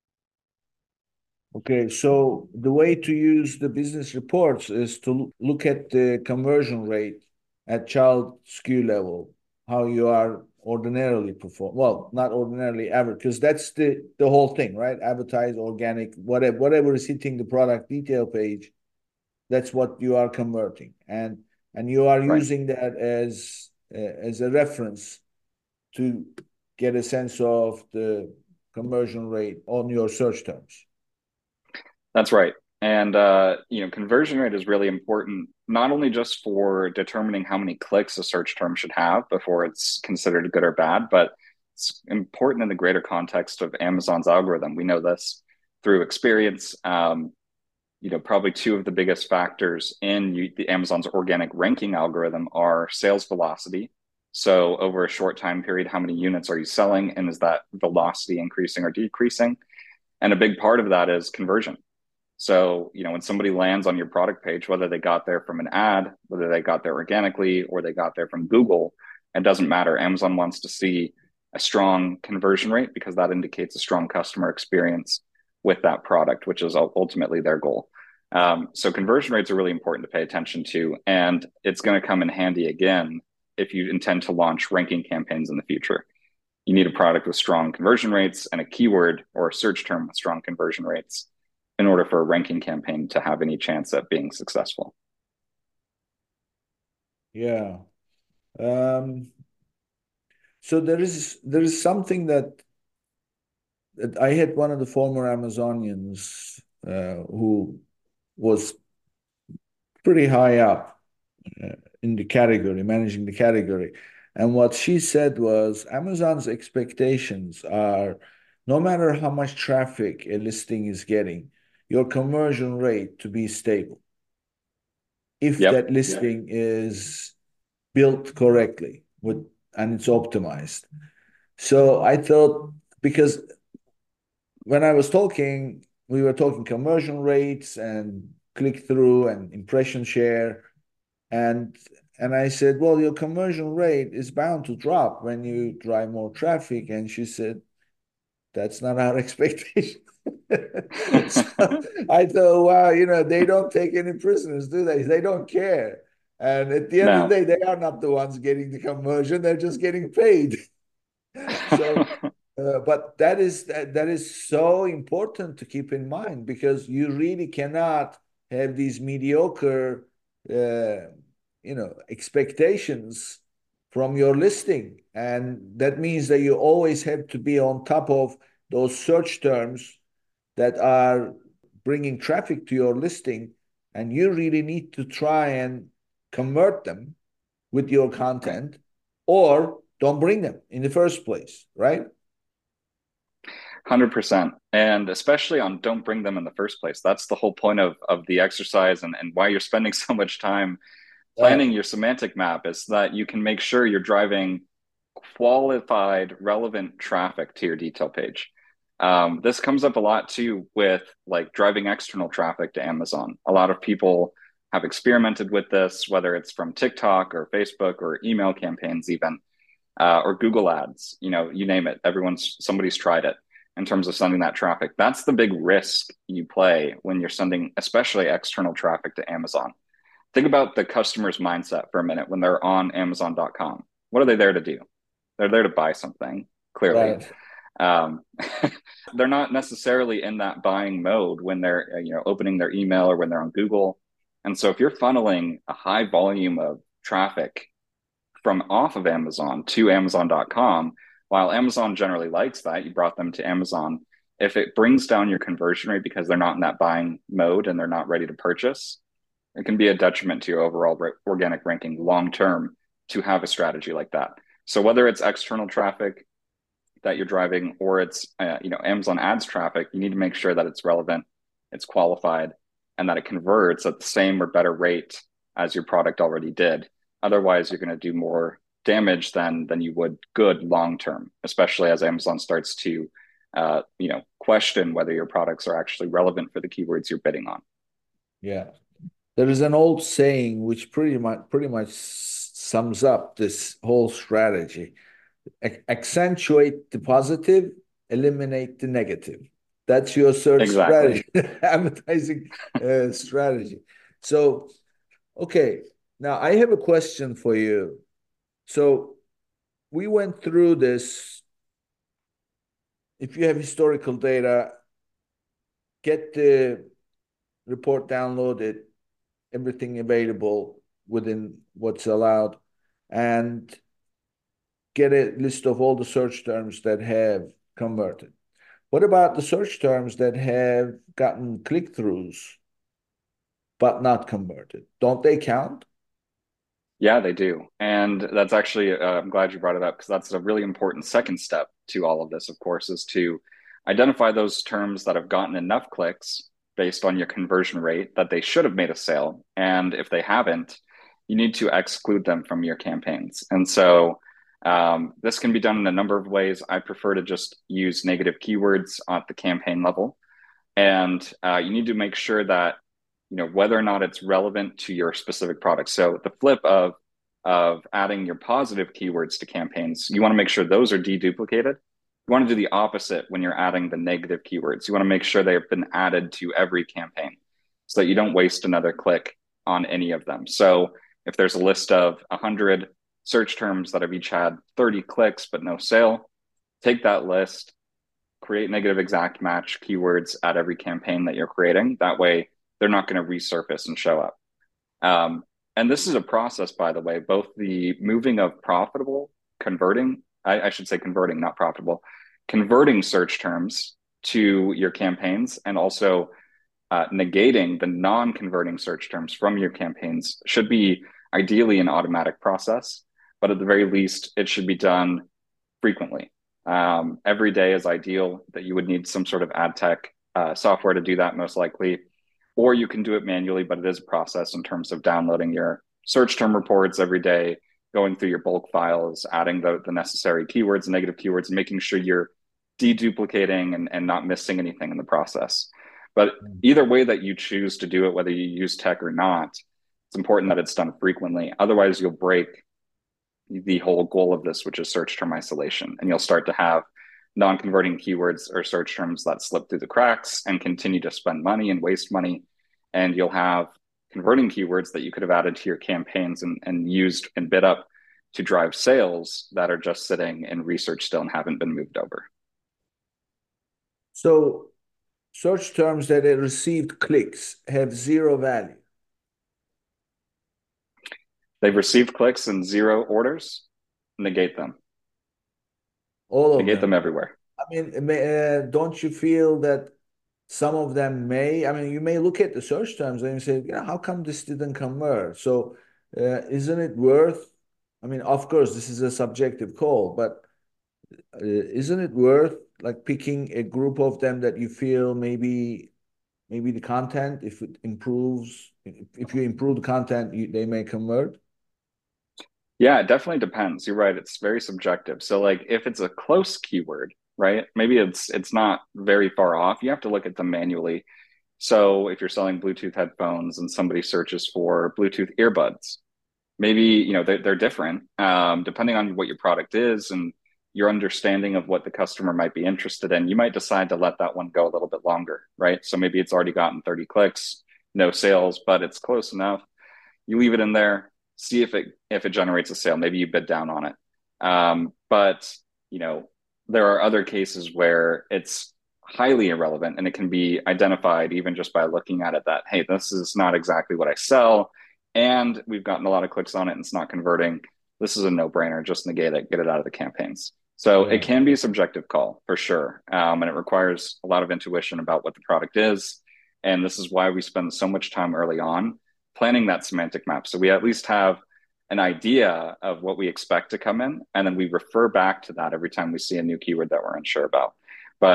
Okay, so the way to use the business reports is to look at the conversion rate at child S K U level, how you are ordinarily perform. Well, not ordinarily ever, because that's the, the whole thing, right? Advertise, organic, whatever, whatever is hitting the product detail page, that's what you are converting. And and you are
Right.
using that as, uh, as a reference to get a sense of the conversion rate on your search terms.
That's right. And uh, you know, conversion rate is really important, not only just for determining how many clicks a search term should have before it's considered good or bad, but it's important in the greater context of Amazon's algorithm. We know this through experience. Um, you know, probably two of the biggest factors in you, the Amazon's organic ranking algorithm are sales velocity. So over a short time period, how many units are you selling? And is that velocity increasing or decreasing? And a big part of that is conversion. So, you know, when somebody lands on your product page, whether they got there from an ad, whether they got there organically, or they got there from Google, it doesn't matter. Amazon wants to see a strong conversion rate because that indicates a strong customer experience with that product, which is ultimately their goal. Um, so conversion rates are really important to pay attention to, and it's going to come in handy again if you intend to launch ranking campaigns in the future. You need a product with strong conversion rates and a keyword or a search term with strong conversion rates in order for a ranking campaign to have any chance at being successful.
Yeah. Um, so there is there is something that, that I had one of the former Amazonians uh, who was pretty high up uh, in the category, managing the category. And what she said was Amazon's expectations are no matter how much traffic a listing is getting, your conversion rate to be stable if
Yep.
that listing yep. is built correctly with and it's optimized. So I thought, because when I was talking, we were talking conversion rates and click through and impression share, and and I said, well, your conversion rate is bound to drop when you drive more traffic. And she said, that's not our expectation. So I thought, wow, you know, they don't take any prisoners, do they? They don't care. And at the end no. of the day, they are not the ones getting the conversion. They're just getting paid. So, uh, but that is that, that is so important to keep in mind, because you really cannot have these mediocre, uh, you know, expectations from your listing. And that means that you always have to be on top of those search terms that are bringing traffic to your listing. And you really need to try and convert them with your content, or don't bring them in the first place, right?
one hundred percent. And especially on don't bring them in the first place. That's the whole point of, of the exercise, and, and why you're spending so much time planning right. your semantic map, is that you can make sure you're driving qualified, relevant traffic to your detail page. Um, this comes up a lot too with like driving external traffic to Amazon. A lot of people have experimented with this, whether it's from TikTok or Facebook or email campaigns even, uh, or Google ads, you know, you name it. Everyone's, somebody's tried it in terms of sending that traffic. That's the big risk you play when you're sending, especially external traffic to Amazon. Think about the customer's mindset for a minute when they're on Amazon dot com. What are they there to do? They're there to buy something, clearly. Right. Um, they're not necessarily in that buying mode when they're, you know, opening their email or when they're on Google. And so if you're funneling a high volume of traffic from off of Amazon to Amazon dot com, while Amazon generally likes that, you brought them to Amazon, if it brings down your conversion rate because they're not in that buying mode and they're not ready to purchase, it can be a detriment to your overall organic ranking long-term to have a strategy like that. So whether it's external traffic that you're driving or it's, uh, you know, Amazon ads traffic, you need to make sure that it's relevant it's qualified, and that it converts at the same or better rate as your product already did. Otherwise, you're going to do more damage than than you would good long term, especially as Amazon starts to uh, you know, question whether your products are actually relevant for the keywords you're bidding on.
Yeah. There is an old saying which pretty much pretty much sums up this whole strategy. Accentuate the positive, eliminate the negative. That's your search
Exactly.
strategy, advertising uh, strategy. So, okay, now I have a question for you. So, we went through this. If you have historical data, get the report downloaded, everything available within what's allowed, and get a list of all the search terms that have converted. What about the search terms that have gotten click-throughs but not converted? Don't they count?
Yeah, they do. And that's actually, uh, I'm glad you brought it up because that's a really important second step to all of this, of course, is to identify those terms that have gotten enough clicks based on your conversion rate that they should have made a sale. And if they haven't, you need to exclude them from your campaigns. And so um, this can be done in a number of ways. I prefer to just use negative keywords at the campaign level. And uh, you need to make sure that you know whether or not it's relevant to your specific product. So the flip of of adding your positive keywords to campaigns, you want to make sure those are deduplicated. You want to do the opposite when you're adding the negative keywords. You want to make sure they've been added to every campaign so that you don't waste another click on any of them. So if there's a list of one hundred search terms that have each had thirty clicks but no sale, take that list, create negative exact match keywords at every campaign that you're creating. That way, they're not going to resurface and show up. Um, and this is a process, by the way, both the moving of profitable, converting, I, I should say converting, not profitable, converting search terms to your campaigns and also uh, negating the non-converting search terms from your campaigns should be ideally an automatic process, but at the very least, it should be done frequently. Um, every day is ideal that you would need some sort of ad tech uh, software to do that most likely. Or you can do it manually, but it is a process in terms of downloading your search term reports every day, going through your bulk files, adding the, the necessary keywords and negative keywords, and making sure you're deduplicating and, and not missing anything in the process. But either way that you choose to do it, whether you use tech or not, it's important that it's done frequently. Otherwise, you'll break the whole goal of this, which is search term isolation, and you'll start to have non-converting keywords or search terms that slip through the cracks and continue to spend money and waste money. And you'll have converting keywords that you could have added to your campaigns and, and used and bid up to drive sales that are just sitting in research still and haven't been moved over.
So search terms that have received clicks have zero value.
They've received clicks and zero orders, negate them.
All of
negate
them.
them everywhere.
I mean, uh, don't you feel that some of them may, I mean, you may look at the search terms and you say, yeah, how come this didn't convert? So uh, isn't it worth, I mean, of course, this is a subjective call, but uh, isn't it worth like picking a group of them that you feel maybe maybe the content, if it improves, if you improve the content, you, they may convert?
Yeah, it definitely depends. You're right. It's very subjective. So like if it's a close keyword, right? Maybe it's it's not very far off. You have to look at them manually. So if you're selling Bluetooth headphones and somebody searches for Bluetooth earbuds, maybe, you know, they're, they're different um, depending on what your product is and your understanding of what the customer might be interested in. You might decide to let that one go a little bit longer, right? So maybe it's already gotten thirty clicks, no sales, but it's close enough. You leave it in there, see if it if it generates a sale. Maybe you bid down on it. Um, but you know, there are other cases where it's highly irrelevant and it can be identified even just by looking at it that, hey, this is not exactly what I sell. And we've gotten a lot of clicks on it and it's not converting. This is a no-brainer. Just negate it, get it out of the campaigns. So yeah. It can be a subjective call for sure. Um, and it requires a lot of intuition about what the product is. And this is why we spend so much time early on planning that semantic map. So we at least have an idea of what we expect to come in. And then we refer back to that every time we see a new keyword that we're unsure about. But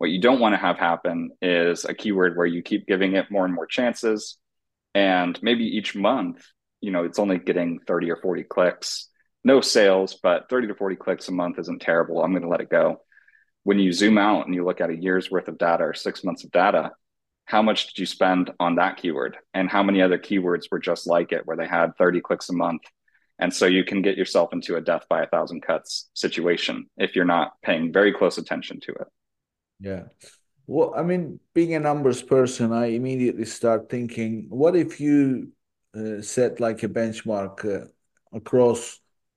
What you don't want to have happen is a keyword where you keep giving it more and more chances, and maybe each month, you know, it's only getting thirty or forty clicks, no sales, but thirty to forty clicks a month isn't terrible. I'm going to let it go. When you zoom out and you look at a year's worth of data or six months of data, how much did you spend on that keyword? And how many other keywords were just like it, where they had thirty clicks a month? And so you can get yourself into a death by a thousand cuts situation if you're not paying very close attention to it.
Yeah. Well, I mean, being a numbers person, I immediately start thinking, what if you uh, set like a benchmark uh, across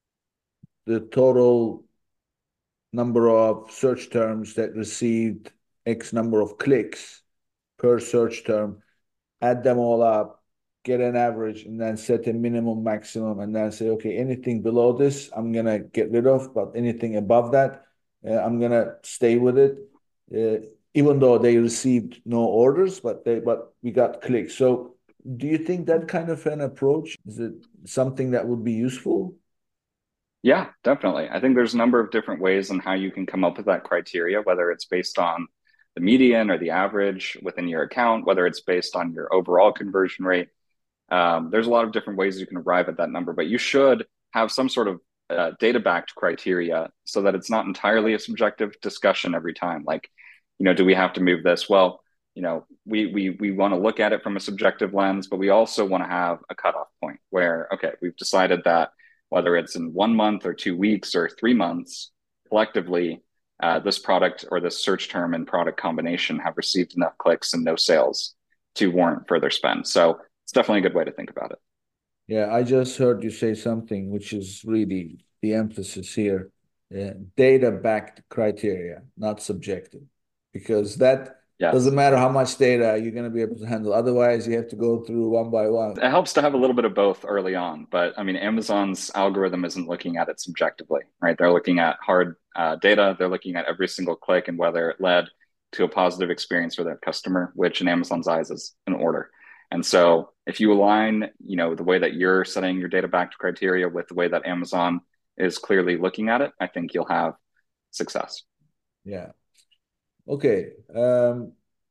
the total number of search terms that received X number of clicks per search term, add them all up, get an average, and then set a minimum, maximum, and then say, okay, anything below this, I'm going to get rid of, but anything above that, uh, I'm going to stay with it. Uh, even though they received no orders, but they but we got clicks. So do you think that kind of an approach, is it something that would be useful?
Yeah, definitely. I think there's a number of different ways on how you can come up with that criteria, whether it's based on the median or the average within your account, whether it's based on your overall conversion rate. Um, there's a lot of different ways you can arrive at that number, but you should have some sort of uh, data-backed criteria so that it's not entirely a subjective discussion every time. Like, you know, do we have to move this? Well, you know, we we we want to look at it from a subjective lens, but we also want to have a cutoff point where, okay, we've decided that whether it's in one month or two weeks or three months, collectively, uh, this product or this search term and product combination have received enough clicks and no sales to warrant further spend. So it's definitely a good way to think about it.
Yeah, I just heard you say something which is really the emphasis here. Uh, data-backed criteria, not subjective, because that
Yes.
doesn't matter how much data you're going to be able to handle. Otherwise, you have to go through one by one.
It helps to have a little bit of both early on, but I mean, Amazon's algorithm isn't looking at it subjectively, right? They're looking at hard uh, data. They're looking at every single click and whether it led to a positive experience for that customer, which in Amazon's eyes is an order. And so if you align, you know, the way that you're setting your data-backed criteria with the way that Amazon is clearly looking at it, I think you'll have success.
Yeah. Okay. Um,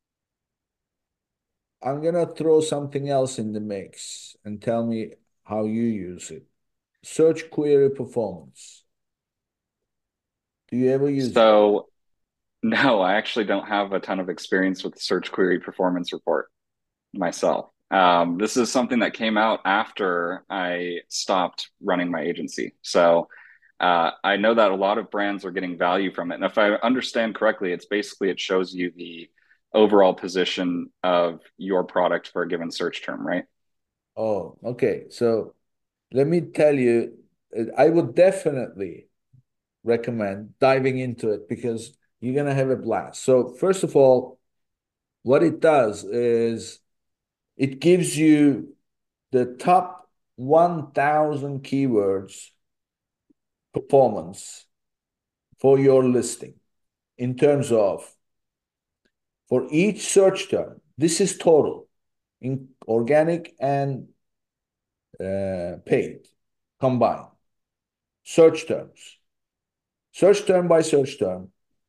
I'm going to throw something else in the mix and tell me how you use it. Search query performance. Do you ever use it?
So no, I actually don't have a ton of experience with the search query performance report myself. Um, this is something that came out after I stopped running my agency. So uh, I know that a lot of brands are getting value from it. And if I understand correctly, it's basically, it shows you the overall position of your product for a given search term, right?
Oh, okay. So let me tell you, uh, I would definitely recommend diving into it because you're going to have a blast. So first of all, what it does is it gives you the top one thousand keywords performance for your listing in terms of for each search term. This is total in organic and uh, paid combined search terms. Search term by search term.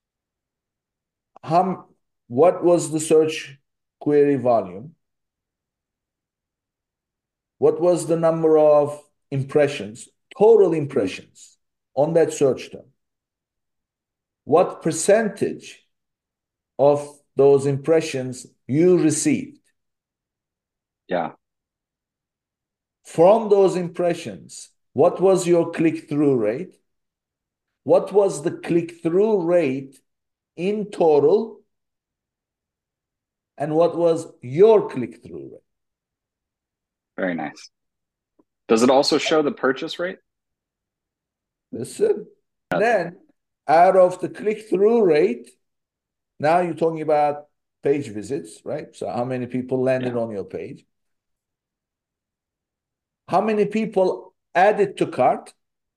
How, what was the search query volume? What was the number of impressions, total impressions on that search term? What percentage of those impressions you received?
Yeah.
From those impressions, what was your click-through rate? What was the click-through rate in total? And what was your click-through rate?
Very nice. Does it also show the purchase rate?
Listen. And then out of the click-through rate, now you're talking about page visits, right? So how many people landed
Yeah.
on your page? How many people added to cart?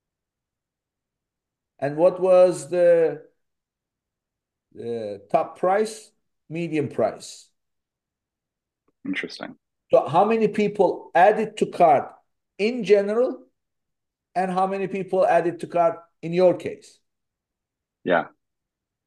And what was the, the top price, medium price?
Interesting.
So how many people added to cart in general, and how many people added to cart in your case?
Yeah.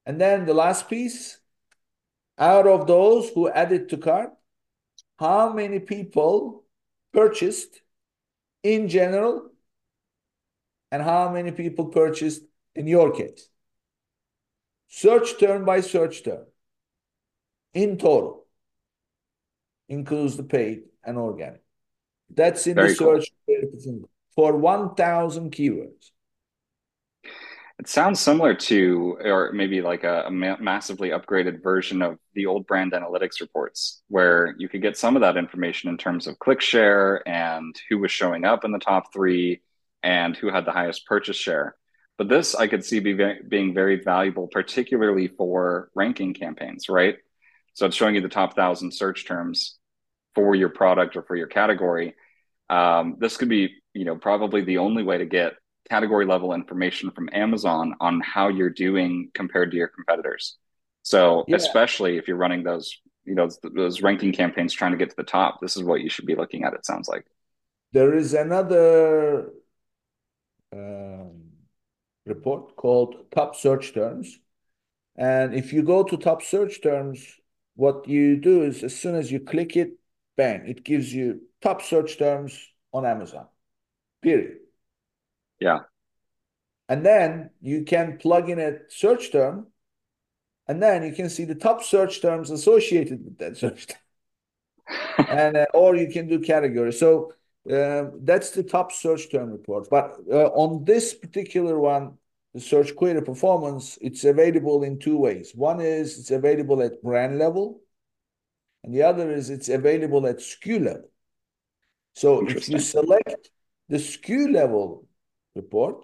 And then the last piece, out of those who added to cart, how many people purchased in general, and how many people purchased in your case? Search term by search term in total, includes the paid and organic. That's in the
Very cool.
search for one thousand keywords.
It sounds similar to, or maybe like a, a ma massively upgraded version of the old brand analytics reports, where you could get some of that information in terms of click share and who was showing up in the top three and who had the highest purchase share. But this I could see be very, being very valuable, particularly for ranking campaigns, right? So it's showing you the top thousand search terms for your product or for your category. Um, this could be, you know, probably the only way to get category level information from Amazon on how you're doing compared to your competitors. So
Yeah.
especially if you're running those, you know, those ranking campaigns trying to get to the top, this is what you should be looking at, it sounds like.
There is another um, report called Top Search Terms. And if you go to Top Search Terms, what you do is as soon as you click it, bang, it gives you top search terms on Amazon, period.
Yeah.
And then you can plug in a search term, and then you can see the top search terms associated with that search term. and uh, or you can do categories. So uh, that's the top search term report. But uh, on this particular one, the search query performance, it's available in two ways. One is it's available at brand level, and the other is it's available at S K U level. So if you select the S K U level report,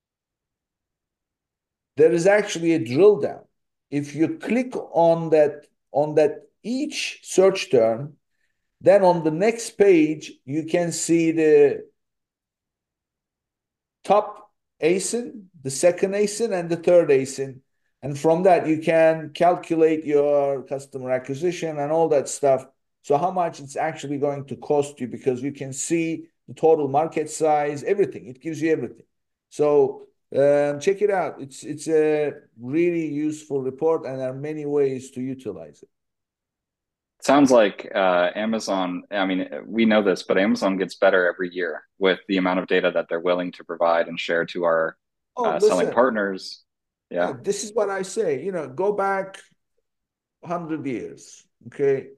there is actually a drill down. If you click on that on that each search term, then on the next page you can see the top A S I N, the second A S I N, and the third A S I N. And from that you can calculate your customer acquisition and all that stuff. So how much it's actually going to cost you, because you can see the total market size, everything. It gives you everything. So um, check it out. It's it's a really useful report, and there are many ways to utilize it.
Sounds like uh, Amazon, I mean, we know this, but Amazon gets better every year with the amount of data that they're willing to provide and share to our
Oh,
uh, selling
listen,
partners.
yeah,
Yeah.
this is what I say. You know, go back one hundred years, okay?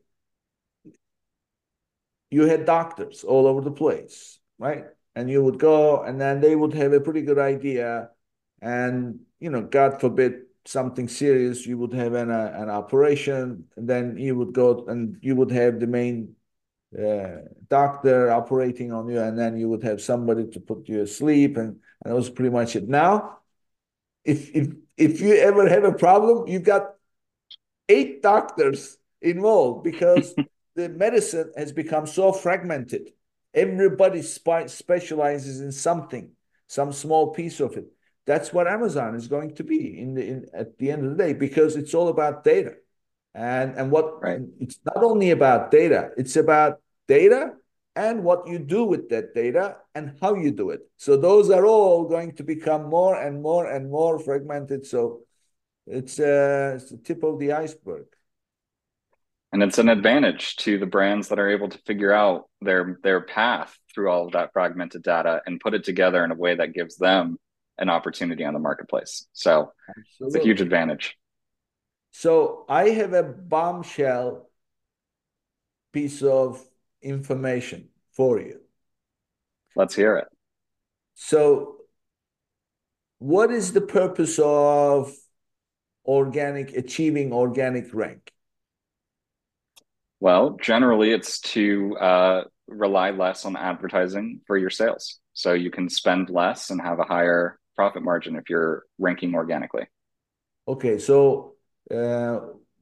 You had doctors all over the place, right? And you would go, and then they would have a pretty good idea. And, you know, God forbid something serious, you would have an, uh, an operation, and then you would go and you would have the main uh, doctor operating on you, and then you would have somebody to put you asleep, and, and that was pretty much it. Now, if if if you ever have a problem, you've got eight doctors involved, because the medicine has become so fragmented. Everybody spe- specializes in something, some small piece of it. That's what Amazon is going to be in the in, at the end of the day, because it's all about data. And and what
Right.
and it's not only about data, it's about data and what you do with that data and how you do it. So those are all going to become more and more and more fragmented. So it's, uh, it's the tip of the iceberg.
And it's an advantage to the brands that are able to figure out their their path through all of that fragmented data and put it together in a way that gives them an opportunity on the marketplace. So it's a huge
Absolutely.
advantage.
So I have a bombshell piece of information for you.
Let's hear it.
So what is the purpose of organic, achieving organic rank?
Well, generally, it's to uh, rely less on advertising for your sales. So you can spend less and have a higher profit margin if you're ranking organically.
Okay, so uh,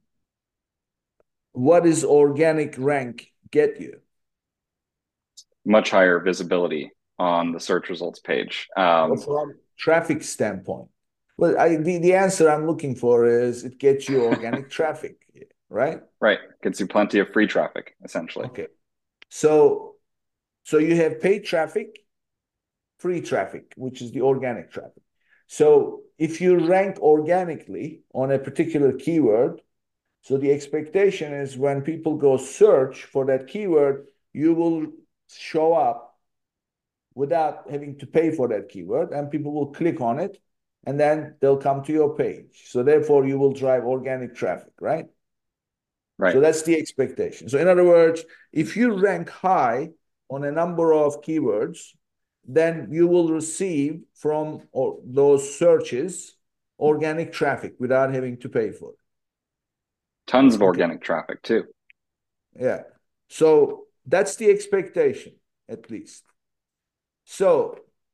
what is organic rank get you?
Much higher visibility on the search results page. Um,
From traffic standpoint? Well, I, the, the answer I'm looking for is it gets you organic traffic, right?
right. Gets you plenty of free traffic, essentially.
Okay. So, so you have paid traffic, free traffic, which is the organic traffic. So if you rank organically on a particular keyword, so the expectation is when people go search for that keyword, you will show up without having to pay for that keyword, and people will click on it, and then they'll come to your page. So therefore, you will drive organic traffic, right?
Right.
So that's the expectation. So in other words, if you rank high on a number of keywords, then you will receive from those searches organic traffic without having to pay for it.
Tons of
Okay.
organic traffic too.
Yeah. So that's the expectation, at least. So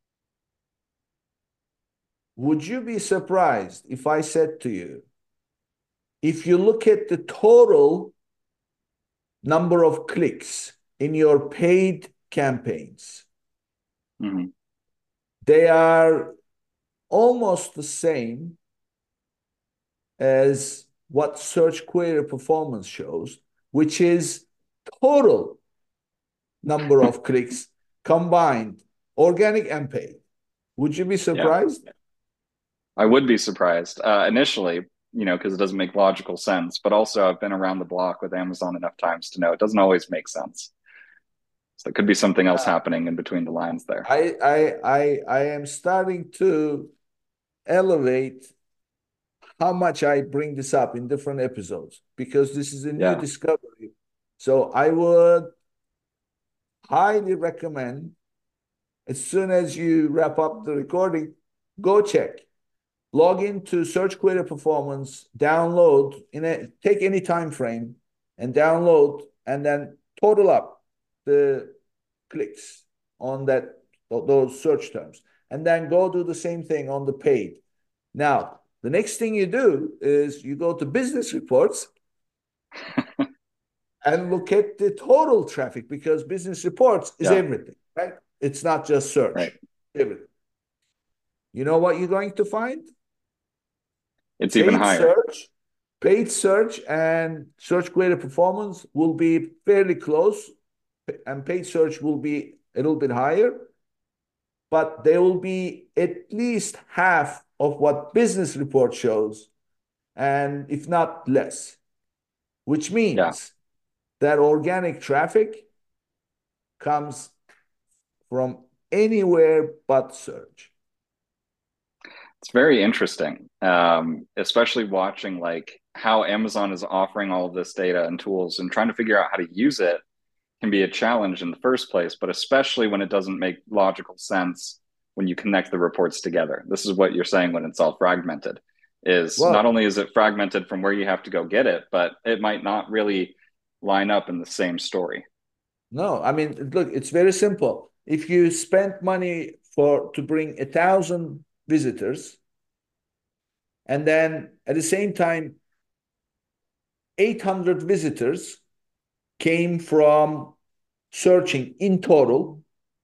would you be surprised if I said to you, if you look at the total number of clicks in your paid campaigns,
mm-hmm.
they are almost the same as what search query performance shows, which is total number of clicks combined, organic and paid. Would you be surprised?
Yeah. I would be surprised uh, initially, you know, because it doesn't make logical sense. But also, I've been around the block with Amazon enough times to know it doesn't always make sense. So there could be something else
Uh,
happening in between the lines there.
I, I, I, I am starting to elevate how much I bring this up in different episodes because this is a new
Yeah.
discovery. So I would highly recommend, as soon as you wrap up the recording, go check. Log into Search Query Performance, download in a take any time frame and download, and then total up the clicks on that those search terms, and then go do the same thing on the paid. Now, the next thing you do is you go to business reports and look at the total traffic because business reports is
Yeah.
everything, right? It's not just search.
Right.
Everything. You know what you're going to find?
It's
paid
even higher.
Search, paid search and search query performance will be fairly close, and paid search will be a little bit higher, but they will be at least half of what business report shows, and if not less, which means
Yeah.
that organic traffic comes from anywhere but search.
It's very interesting, um, especially watching like how Amazon is offering all of this data and tools and trying to figure out how to use it can be a challenge in the first place, but especially when it doesn't make logical sense when you connect the reports together. This is what you're saying when it's all fragmented, is
Well,
not only is it fragmented from where you have to go get it, but it might not really line up in the same story.
No, I mean, look, it's very simple. If you spend money for to bring a thousand visitors, and then at the same time, eight hundred visitors came from searching in total,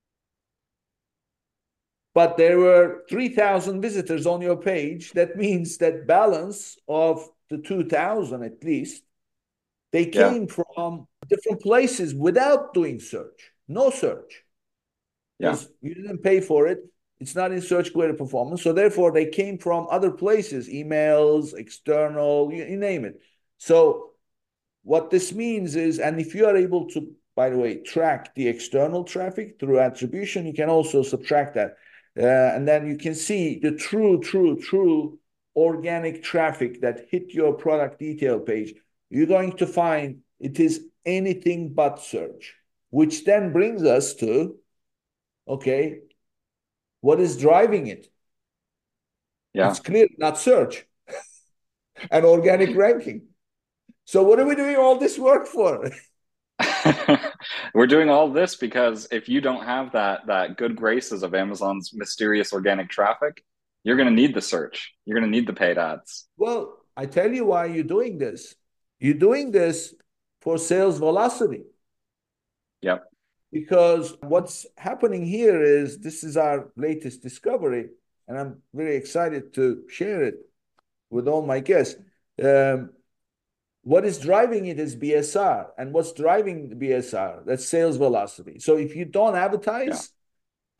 but there were three thousand visitors on your page. That means that balance of the two thousand at least, they came yeah. from different places without doing search, no search. Because yeah. you didn't pay for it. It's not in search query performance. So therefore, they came from other places, emails, external, you, you name it. So what this means is, and if you are able to, by the way, track the external traffic through attribution, you can also subtract that. Uh, and then you can see the true, true, true organic traffic that hit your product detail page. You're going to find it is anything but search, which then brings us to, okay, what is driving it?
Yeah.
It's clear, not search and organic ranking. So what are we doing all this work for?
We're doing all this because if you don't have that that good graces of Amazon's mysterious organic traffic, you're going to need the search. You're going to need the paid ads.
Well, I tell you why you're doing this. You're doing this for sales velocity.
Yep.
Because what's happening here is this is our latest discovery, and I'm very excited to share it with all my guests. Um, what is driving it is B S R. And what's driving the B S R? That's sales velocity. So if you don't advertise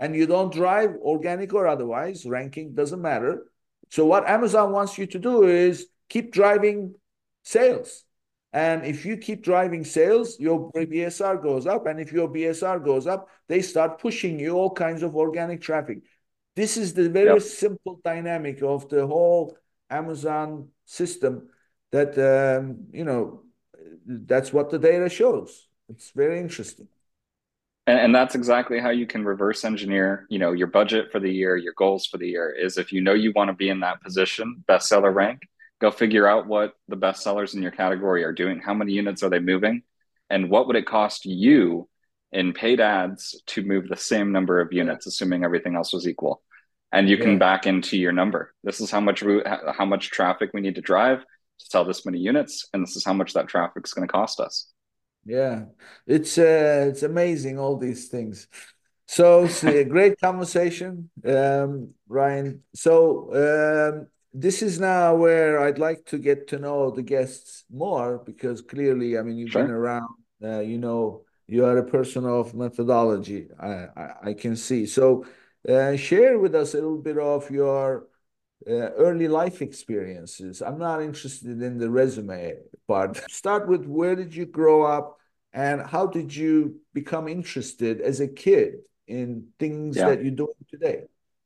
and you don't drive, organic or otherwise, ranking doesn't matter. So what Amazon wants you to do is keep driving sales. And if you keep driving sales, your B S R goes up. And if your B S R goes up, they start pushing you all kinds of organic traffic. This is the very
Yep.
simple dynamic of the whole Amazon system that, um, you know, that's what the data shows. It's very interesting.
And, and that's exactly how you can reverse engineer, you know, your budget for the year, your goals for the year is if you know you want to be in that position, bestseller rank, go figure out what the best sellers in your category are doing. How many units are they moving? And what would it cost you in paid ads to move the same number of
Yeah.
units, assuming everything else was equal? And you can
Yeah.
back into your number. This is how much how much traffic we need to drive to sell this many units, and this is how much that traffic is going to cost us.
Yeah. It's uh, it's amazing, all these things. So it's a great conversation, um, Ryan. So um, this is now where I'd like to get to know the guests more because clearly, I mean, you've been
Sure.
around, uh, you know, you are a person of methodology. I, I, I can see. So uh, share with us a little bit of your uh, early life experiences. I'm not interested in the resume part. Start with where did you grow up and how did you become interested as a kid in things
Yeah.
that you're doing today?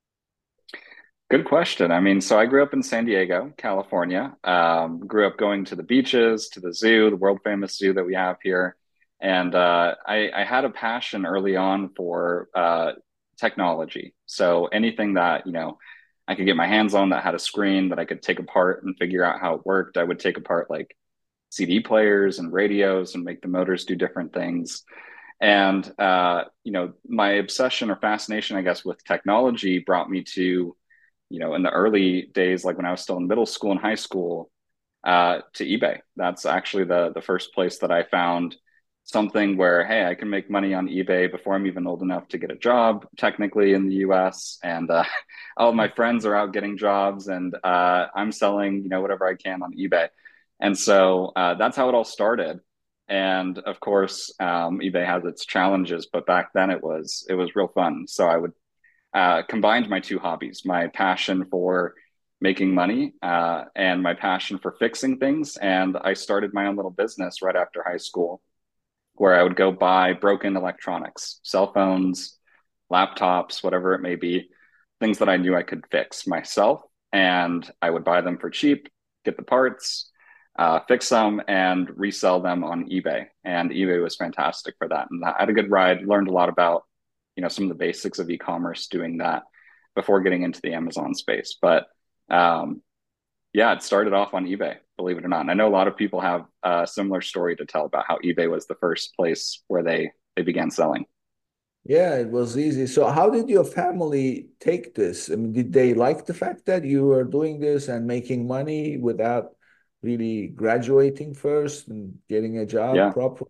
Good question. I mean, so I grew up in San Diego, California. Um, grew up going to the beaches, to the zoo, the world famous zoo that we have here. And uh, I, I had a passion early on for uh, technology. So anything that, you know, I could get my hands on that had a screen that I could take apart and figure out how it worked. I would take apart like C D players and radios and make the motors do different things. And, uh, you know, my obsession or fascination, I guess, with technology brought me to you know, in the early days, like when I was still in middle school and high school, uh, to eBay. That's actually the the first place that I found something where, hey, I can make money on eBay before I'm even old enough to get a job, technically in the U S. And uh, all of my friends are out getting jobs, and uh, I'm selling, you know, whatever I can on eBay. And so uh, that's how it all started. And of course, um, eBay has its challenges, but back then it was it was real fun. So I would uh, combined my two hobbies, my passion for making money uh, and my passion for fixing things. And I started my own little business right after high school where I would go buy broken electronics, cell phones, laptops, whatever it may be, things that I knew I could fix myself. And I would buy them for cheap, get the parts, uh, fix them, and resell them on eBay. And eBay was fantastic for that. And I had a good ride, learned a lot about you know some of the basics of e-commerce doing that before getting into the Amazon space. But um, yeah, it started off on eBay, believe it or not. And I know a lot of people have a similar story to tell about how eBay was the first place where they they began selling.
Yeah, it was easy. So how did your family take this? I mean, did they like the fact that you were doing this and making money without really graduating first and getting a job
Yeah.
proper?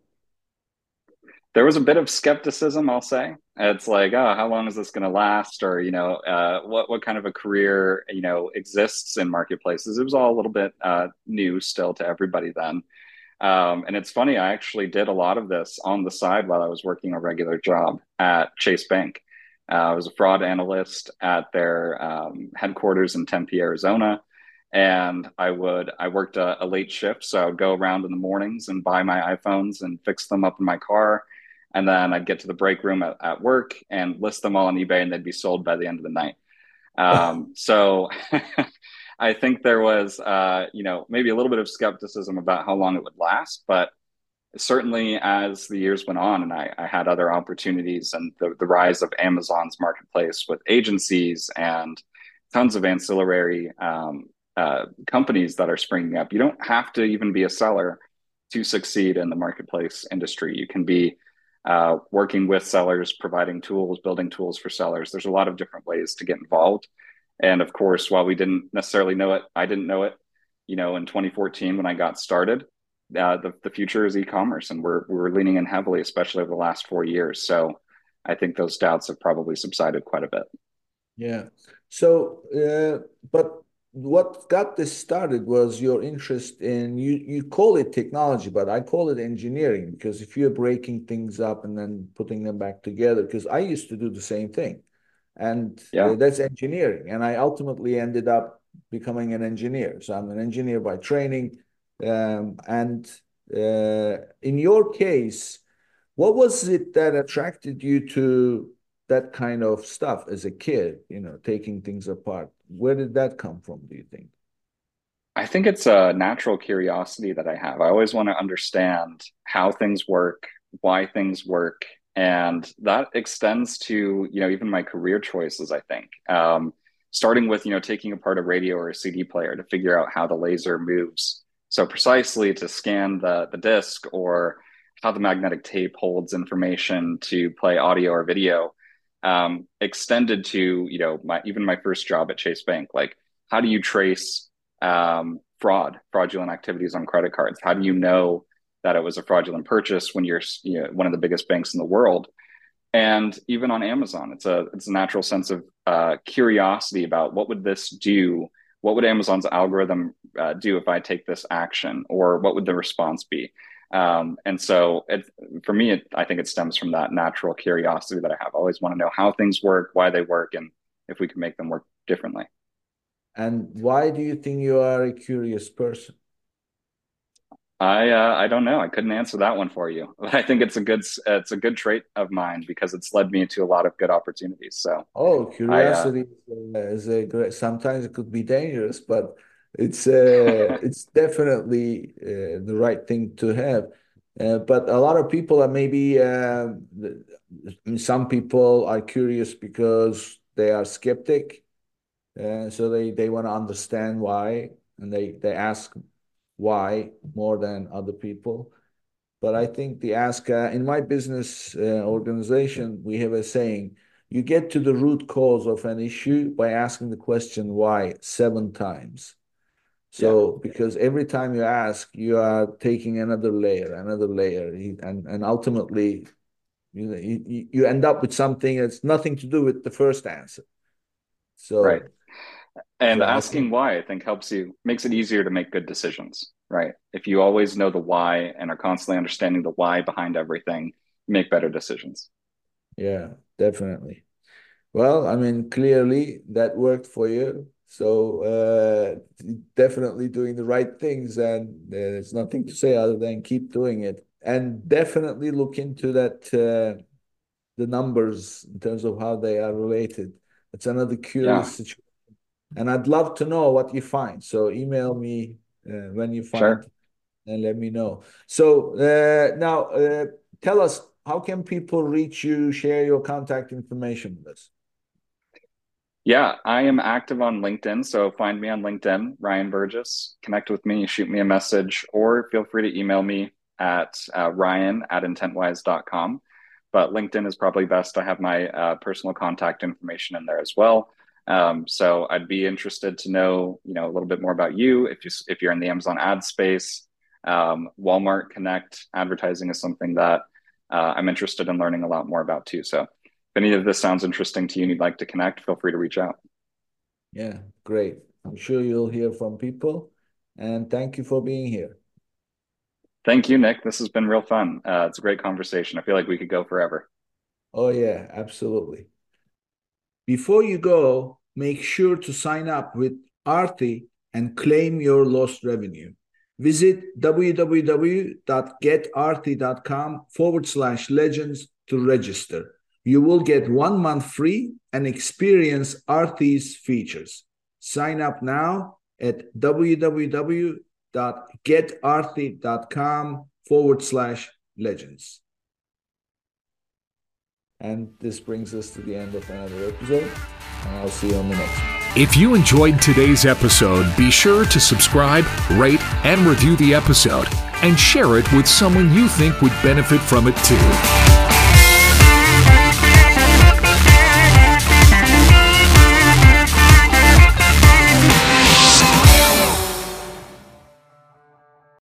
There was a bit of skepticism, I'll say. It's like, oh, how long is this going to last? Or, you know, uh, what what kind of a career, you know, exists in marketplaces? It was all a little bit uh, new still to everybody then. Um, and it's funny, I actually did a lot of this on the side while I was working a regular job at Chase Bank. Uh, I was a fraud analyst at their um, headquarters in Tempe, Arizona. And I would, I worked a, a late shift. So I would go around in the mornings and buy my iPhones and fix them up in my car. And then I'd get to the break room at, at work and list them all on eBay, and they'd be sold by the end of the night. Um, so I think there was, uh, you know, maybe a little bit of skepticism about how long it would last, but certainly as the years went on and I, I had other opportunities and the, the rise of Amazon's marketplace with agencies and tons of ancillary um, uh, companies that are springing up. You don't have to even be a seller to succeed in the marketplace industry. You can be uh, working with sellers, providing tools, building tools for sellers. There's a lot of different ways to get involved. And of course, while we didn't necessarily know it, I didn't know it, you know, in twenty fourteen when I got started, uh, the, the future is e-commerce, and we're, we're leaning in heavily, especially over the last four years. So I think those doubts have probably subsided quite a bit.
Yeah. So, uh, but what got this started was your interest in you. You call it technology, but I call it engineering because if you're breaking things up and then putting them back together, because I used to do the same thing. And
Yeah.
uh, that's engineering. And I ultimately ended up becoming an engineer. So I'm an engineer by training. Um, and uh, in your case, what was it that attracted you to that kind of stuff as a kid, you know, taking things apart? Where did that come from, do you think?
I think it's a natural curiosity that I have. I always want to understand how things work, why things work, and that extends to, you know, even my career choices, I think. Um, starting with, you know, taking apart a radio or a C D player to figure out how the laser moves so precisely to scan the, the disc, or how the magnetic tape holds information to play audio or video, um, extended to, you know, my even my first job at Chase Bank. Like, how do you trace um, fraud, fraudulent activities on credit cards? How do you know that it was a fraudulent purchase when you're, you know, one of the biggest banks in the world? And even on Amazon, it's a it's a natural sense of uh, curiosity about what would this do? What would Amazon's algorithm uh, do if I take this action, or what would the response be? Um, and so, it, for me, it, I think it stems from that natural curiosity that I have. I always want to know how things work, why they work, and if we can make them work differently.
And why do you think you are a curious person?
I uh, I don't know. I couldn't answer that one for you. I think it's a good it's a good trait of mine because it's led me to a lot of good opportunities. So,
Oh,
I uh,
curiosity is a great. Sometimes it could be dangerous, but it's uh, it's definitely uh, the right thing to have. Uh, but a lot of people are maybe uh, some people are curious because they are skeptic, uh, so they they want to understand why, and they they ask why more than other people. But I think the ask uh, in my business uh, organization, we have a saying: you get to the root cause of an issue by asking the question why seven times.
yeah,
So because every time you ask, you are taking another layer, another layer, and and ultimately, you know, you, you end up with something that's nothing to do with the first answer.
right.
So
And
so I think
asking why, I think, helps you, makes it easier to make good decisions, right? If you always know the why and are constantly understanding the why behind everything, you make better decisions.
yeah, definitely. Well, I mean, clearly that worked for you. So uh, definitely doing the right things, and uh, there's nothing to say other than keep doing it. And definitely look into that uh, the numbers in terms of how they are related. It's another
Yeah,
curious situation, and I'd love to know what you find. So email me uh, when you find
sure.
and let me know. So uh, now, uh, tell us, how can people reach you? Share your contact information with us.
Yeah, I am active on LinkedIn. So find me on LinkedIn, Ryan Burgess. Connect with me, shoot me a message, or feel free to email me at uh, ryan at intentwise dot com. But LinkedIn is probably best. I have my uh, personal contact information in there as well. Um, so I'd be interested to know, you know, a little bit more about you if you if you're in the Amazon ad space. Um, Walmart Connect advertising is something that uh, I'm interested in learning a lot more about too. So if any of this sounds interesting to you and you'd like to connect, feel free to reach out.
Yeah, great. I'm sure you'll hear from people. And thank you for being here.
Thank you, Nick. This has been real fun. Uh, it's a great conversation. I feel like we could go forever.
Oh, yeah, absolutely. Before you go, make sure to sign up with Aarti and claim your lost revenue. Visit www.getaarti.com forward slash legends to register. You will get one month free and experience Aarti's features. Sign up now at www.getaarti.com forward slash legends. And this brings us to the end of another episode, and I'll see you on the next one.
If you enjoyed today's episode, be sure to subscribe, rate, and review the episode, and share it with someone you think would benefit from it too.